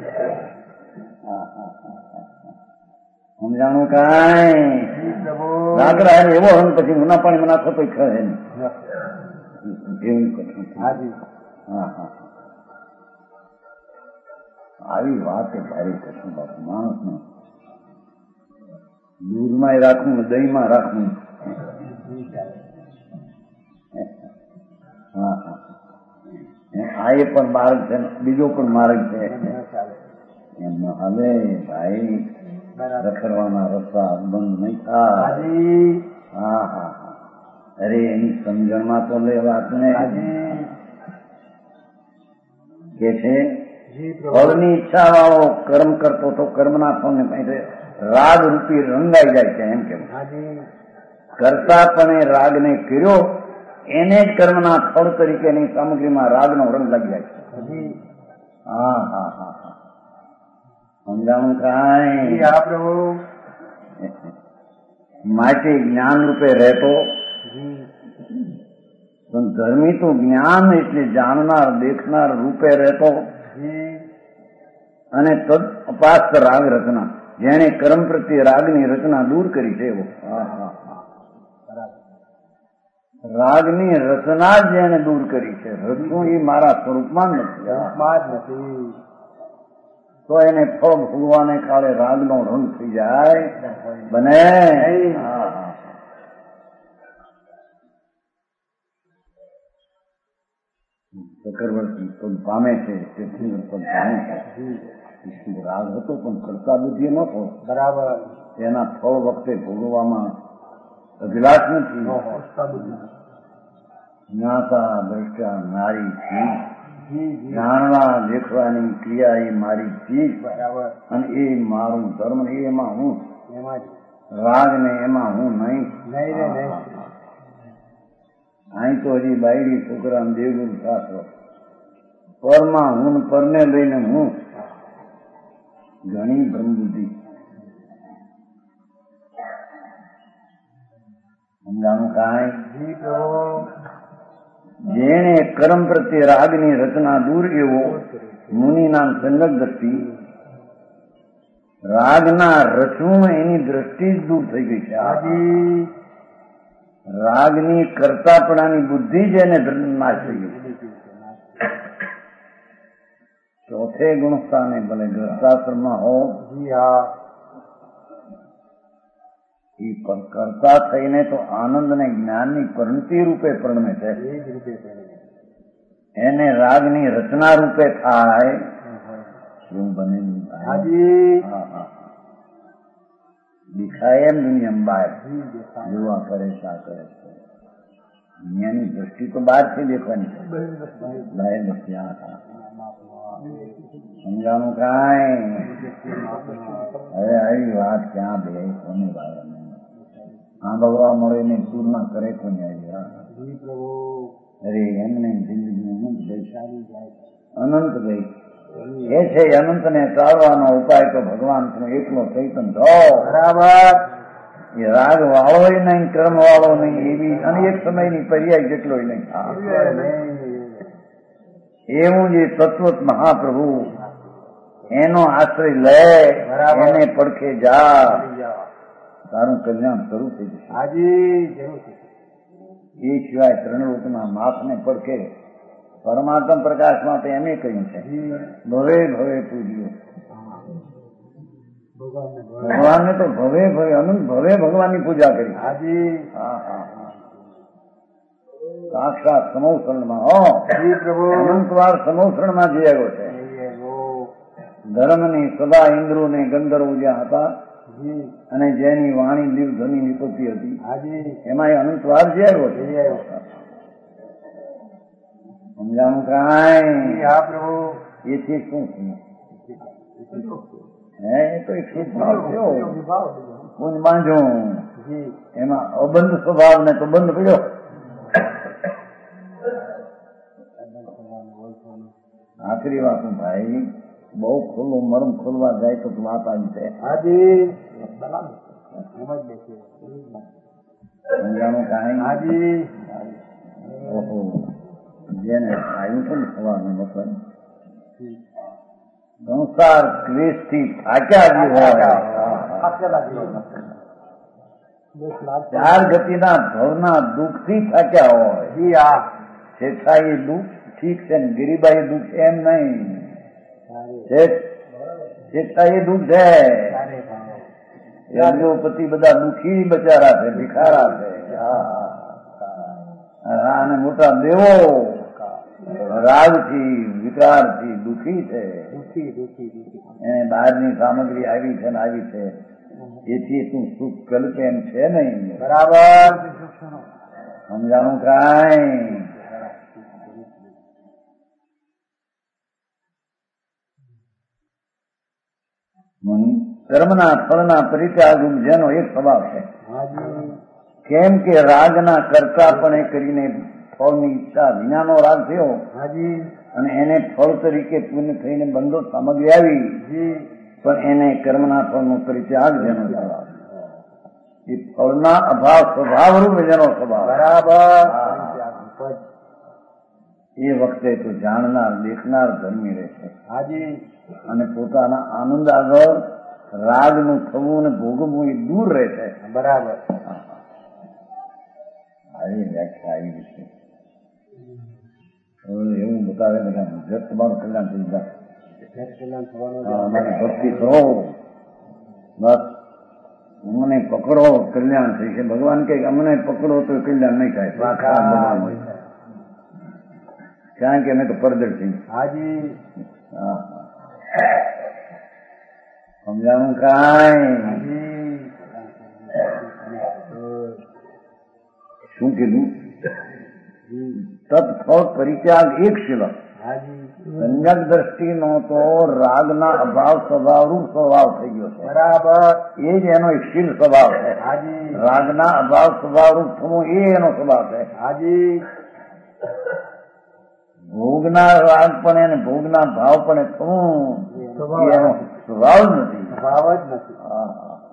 સમજાણું કાંઈ? લાકડા એવો રંગ પછી મુના પાણી મના થતો ખરે નહીં. એવું કઠણ. આવી વાત એ ભારી કઠણ બાપુ. માણસને દૂધમાં રાખવું, દહીંમાં રાખવું. આ એ પણ માર્ગ છે, બીજો પણ માર્ગ છે. એમાં હવે ભાઈ રખડવાના રસ્તા બંધ નહીં થાય. અરે એની સમજણમાં તો લે વાત ને કે છે ફળની ઈચ્છા વાળો કર્મ કરતો તો કર્મના ફળને રાગ રૂપી રંગાઈ જાય છે. એમ કેવું કરતા પણ એ રાગને કર્યો એને જ કર્મના ફળ તરીકેની સામગ્રીમાં રાગનો રંગ લાગી જાય છે. સમજાણું કાંઈ? માટે જ્ઞાન રૂપે રહેતો પણ ધર્મી તો જ્ઞાન એટલે જાણનાર દેખનાર રૂપે રહેતો અને તદ અપાસ્ત રાગ રચના જેને કર્મ પ્રત્યે રાગની રચના દૂર કરી છે એવો. રાગની રચના જ જેને દૂર કરી છે. રચનું એ મારા સ્વરૂપમાં જ નથી. તો એને ફળ ભોગવાને કાળે રાગનો રંગ થઈ જાય બને. ચક્રવર્તી પદ પામે છે, પૃથ્વી પદ પામે છે. વિષ્ણુ રાગ હતો પણ કરતા બુદ્ધિ નહોતો. બરાબર. તેના ફળ વખતે ભોગવવામાં અભિલાષ નથી. જ્ઞાતા દ્રષ્ટા મારી ચીજ, જાણવા દેખવાની ક્રિયા એ મારી ચીજ, બરાબર. અને એ મારું ધર્મ, એમાં હું એમાં જ રાગ ને એમાં હું નહીં. નહીં રે નહીં. અહીં તો હજી બાયડી છોકરા દેવગુરુ શાસ્ત્ર પરમાં હું પરને લઈને હું ઘણી બ્રહ્મબુદ્ધિ. સમજાણું કાંઈ? જી પ્રભુ. જેણે કર્મ પ્રત્યે રાગની રચના દૂર એવો મુનિના સંગત દ્રષ્ટિ, રાગના રચવું એની દ્રષ્ટિ જ દૂર થઈ ગઈ છે. હાજી. રાગની કરતાપણાની બુદ્ધિ જ એને નાશ થઈ ગઈ. ચોથે ગુણસ્થાને ભલે ગ્રસ્તાશ્રમમાં હો, જી હા. એ કરતા થઈને તો આનંદ ને જ્ઞાનની પરિણતિ રૂપે પરણે છે. એ જ રીતે કરે. એને રાગની રચના રૂપે થાય શું બનેલું થાય. હાજી. દેખાય એમ દુનિયા બહાર જી દેખાય. જોવા કરે શા કરે છે. દુનિયાની દ્રષ્ટિ તો બહારથી દેખવાની છે, બહાર દ્રષ્ટિ આ થાય. સમજાણું કાંઈ? હવે આવી વાત ક્યાં બે કોની વાત સાંભળવા મળે ને પૂર્ણ કરે કોને આવી વાત. જી પ્રભુ. અરે એમને જિંદગી અનંત ગઈ, અનંત ગઈ. એ છે અનંતને ટાળવાનો ઉપાય તો ભગવાન તું એકલો ચૈતન છો. બરાબર. એ રાગ વાળો નહીં, કર્મ વાળો નહીં, એવી અનેક સમયની પર્યાય જેટલો નહીં. એવું જે તત્વ મહાપ્રભુ એનો આશ્રય લે, એને પડખે જા, તારું કલ્યાણ શરૂ થઈ જશે. હાજી જરૂર. એ સિવાય ત્રણરૂપના માથને પડખે પરમાત્મ પ્રકાશમાં તો એમ કહ્યું છે ભવે ભવે પૂજ્યો. ભગવાનને તો ભવે ભવે અનંત ભવે ભગવાનની પૂજા કરી. હાજી. હા હા હા. સાક્ષાત સમોસરણમાં હો પ્રભુ. અનંતવાર સમોસરણમાં જઈ આવ્યો છે. ધર્મની સદા ઇન્દ્રો ને ગંધર્વો જ્યાં હતા અને જેની વાણી નિર્ધની નિપત્તિ હતી, એમાં એ અનંતવાર જઈ આવ્યો છે. સમજાણું કાંઈ? હા પ્રભુ. એથી શું હે? એ તો એક સ્વભાવ થયો. કોણ બાંધો એમાં અબંધ સ્વભાવ ને તો બંધ પડ્યો. આખરી વાત ભાઈ બહુ ખુલ્લું મરમ ખોલવા જાય તો વાત આવી છે. સમજાણું કાંઈ? હાજી. ઓહો, જેને આવ્યું છે ને સવારનું મતલબ સંસાર ક્લેશથી થાક્યા જ હોય, ચાર ગતિના ભવના દુઃખથી થાક્યા હોય, છેછા એ દુઃખ ઠીક છે ને ગરીબાઈ દુઃખ એમ નહીં, છેછા એ દુઃખ છે. પતિ બધા દુઃખી બચારા છે, ભિખારા છે. અને મોટા દેવો રાગથી વિકારથી દુઃખી છે. એને બહારની સામગ્રી આવી છે ને આવી છે, એથી તું સુખ કલ્પે એમ છે નહીં. બરાબર. સમજાણું કાંઈ? કર્મના ફળના પરિત્યાગ જેનો એક સ્વભાવ છે. કેમ કે રાગના કરતાપણે કરીને ફળની ઈચ્છા વિનાનો રાગ થયો અને એને ફળ તરીકે પુણ્ય થઈને બંધો સામગ્રી આવી, પણ એને કર્મના ફળનો પરિત્યાગ જેનો સ્વભાવ, એ ફળના અભાવ સ્વભાવ રૂપે જેનો સ્વભાવ. બરાબર. એ વખતે તો જાણનાર દેખનાર ધર્મી રહેશે અને પોતાના આનંદ આગળ રાગનું થવું અને ભોગવવું એ દૂર રહેશે. બરાબર. આવી વ્યાખ્યા આવી છે. એવું બતાવે બધા તમારું કલ્યાણ થઈ જાય, અમારી ભક્તિ કરો, બસ અમને પકડો કલ્યાણ થઈ છે. ભગવાન કે અમને પકડો તો કલ્યાણ નહીં થાય. કારણ કે અમે તો પરદર્શી. હાજી હા, સમજાણું કાંઈ? હાજી શું કીધું? તત્ફળ પરિત્યાગ એક શીલ. હાજી સંજ્ઞક દ્રષ્ટિનો તો રાગના અભાવ સ્વભાવરૂપ સ્વભાવ થઈ ગયો છે. બરાબર. એ જ એનો એક શીલ સ્વભાવ છે. હાજી રાગના અભાવ સ્વભાવરૂપ થવું એ એનો સ્વભાવ છે. હાજી ભોગના રાગ પણ એને ભોગના ભાવ પણ થવું એ એનો સ્વભાવ નથી. ભાવ જ નથી. હા.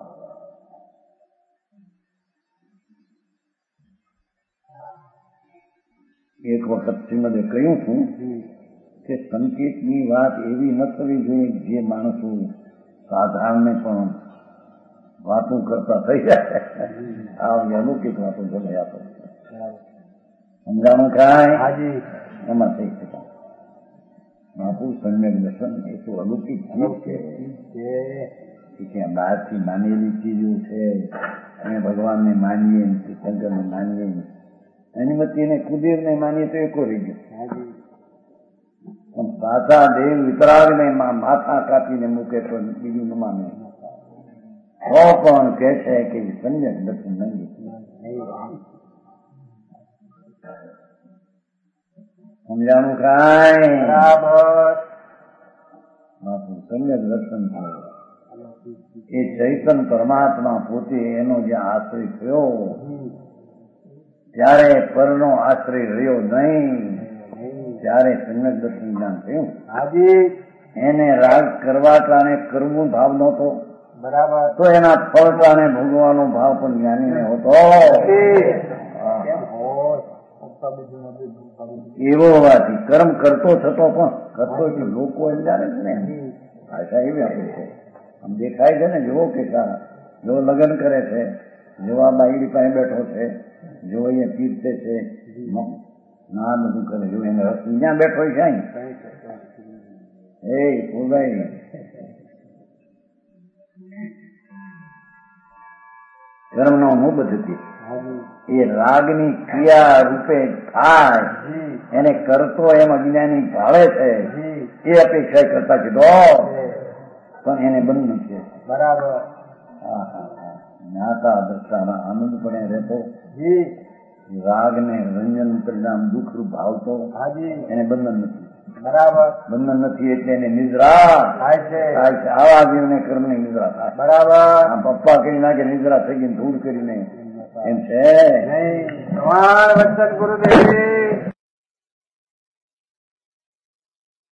એક વખત શ્રીમદે કહ્યું છું કે સંકેતની વાત એવી ન થવી જોઈએ જે માણસો સાધારણને પણ વાતો કરતા થઈ જાય. આ અલૌકિક વાતો ગમે આપો. સમજાણું કાંઈ? હાજી એમાં થઈ શકાય. બાપુ સમ્યક દર્શન એ તો અલૌકિક ચીજ છે કે બહારથી માનેલી ચીજો છે. અમે ભગવાનને માનીએ, શંકરને માનીએ, એની વચ્ચે એને કુદેરને માનીએ તો એકો રહી ગયો. પણ સાચા દેવ વિતરાગને માથા કાપીને મૂકે તો બીજું ન માને. તો પણ કહે છે કે સમ્યક દર્શન નહીં. સમજાણું કાંઈ? બરાબર. સમ્યક દર્શન છે એ ચૈતન પરમાત્મા પોતે એનો જ્યાં આશ્રય થયો ત્યારે પરનો આશ્રય રહ્યો નહીં, ત્યારે સમ્યક દર્શન જ્ઞાન થયું. હાજી એને રાગ કરવા ટાણે કરવું ભાવ નહોતો, બરાબર. તો એના ફળ ટાણે ભોગવાનો ભાવ પણ જ્ઞાનીને હોતો. એવો હોવાથી કર્મ કરતો થતો પણ કરતો એટલે લોકો એમ જાણે છે ને. ભાષા એવી આપી છે, આમ દેખાય છે ને. જેવો કે જેવો લગ્ન કરે છે, જેવો આ બાઈડી પાસે બેઠો છે, જો અહીંયા તીર્થે છે, ના બધું કરે, જો એને રસ ત્યાં બેઠો છે. અહીં એ ફૂલભાઈ કર્મનો અનુબદ્ધ હતી. એ રાગની ક્રિયા રૂપે થાય એને કરતો એમ અજ્ઞાની ભાવે છે. એ અપેક્ષા કરતા કીધો પણ એને બંધ છે. બરાબર. જ્ઞાતા દ્રષ્ટાના આનંદ પણ રહેતો, રાગને રંજન પરિણામ દુઃખરૂપ ભાવતો, એને બંધન નથી. બરાબર. બંધન નથી એટલે એને નિદ્રા થાય છે. આવા જીવને કર્મની નિદ્રા થાય. બરાબર. આ પપ્પા કરી નાખે નિદ્રા થઈ ગઈ, ધૂળ કરીને એમ છે. નહીં. ભગવાન વચન ગુરુદેવ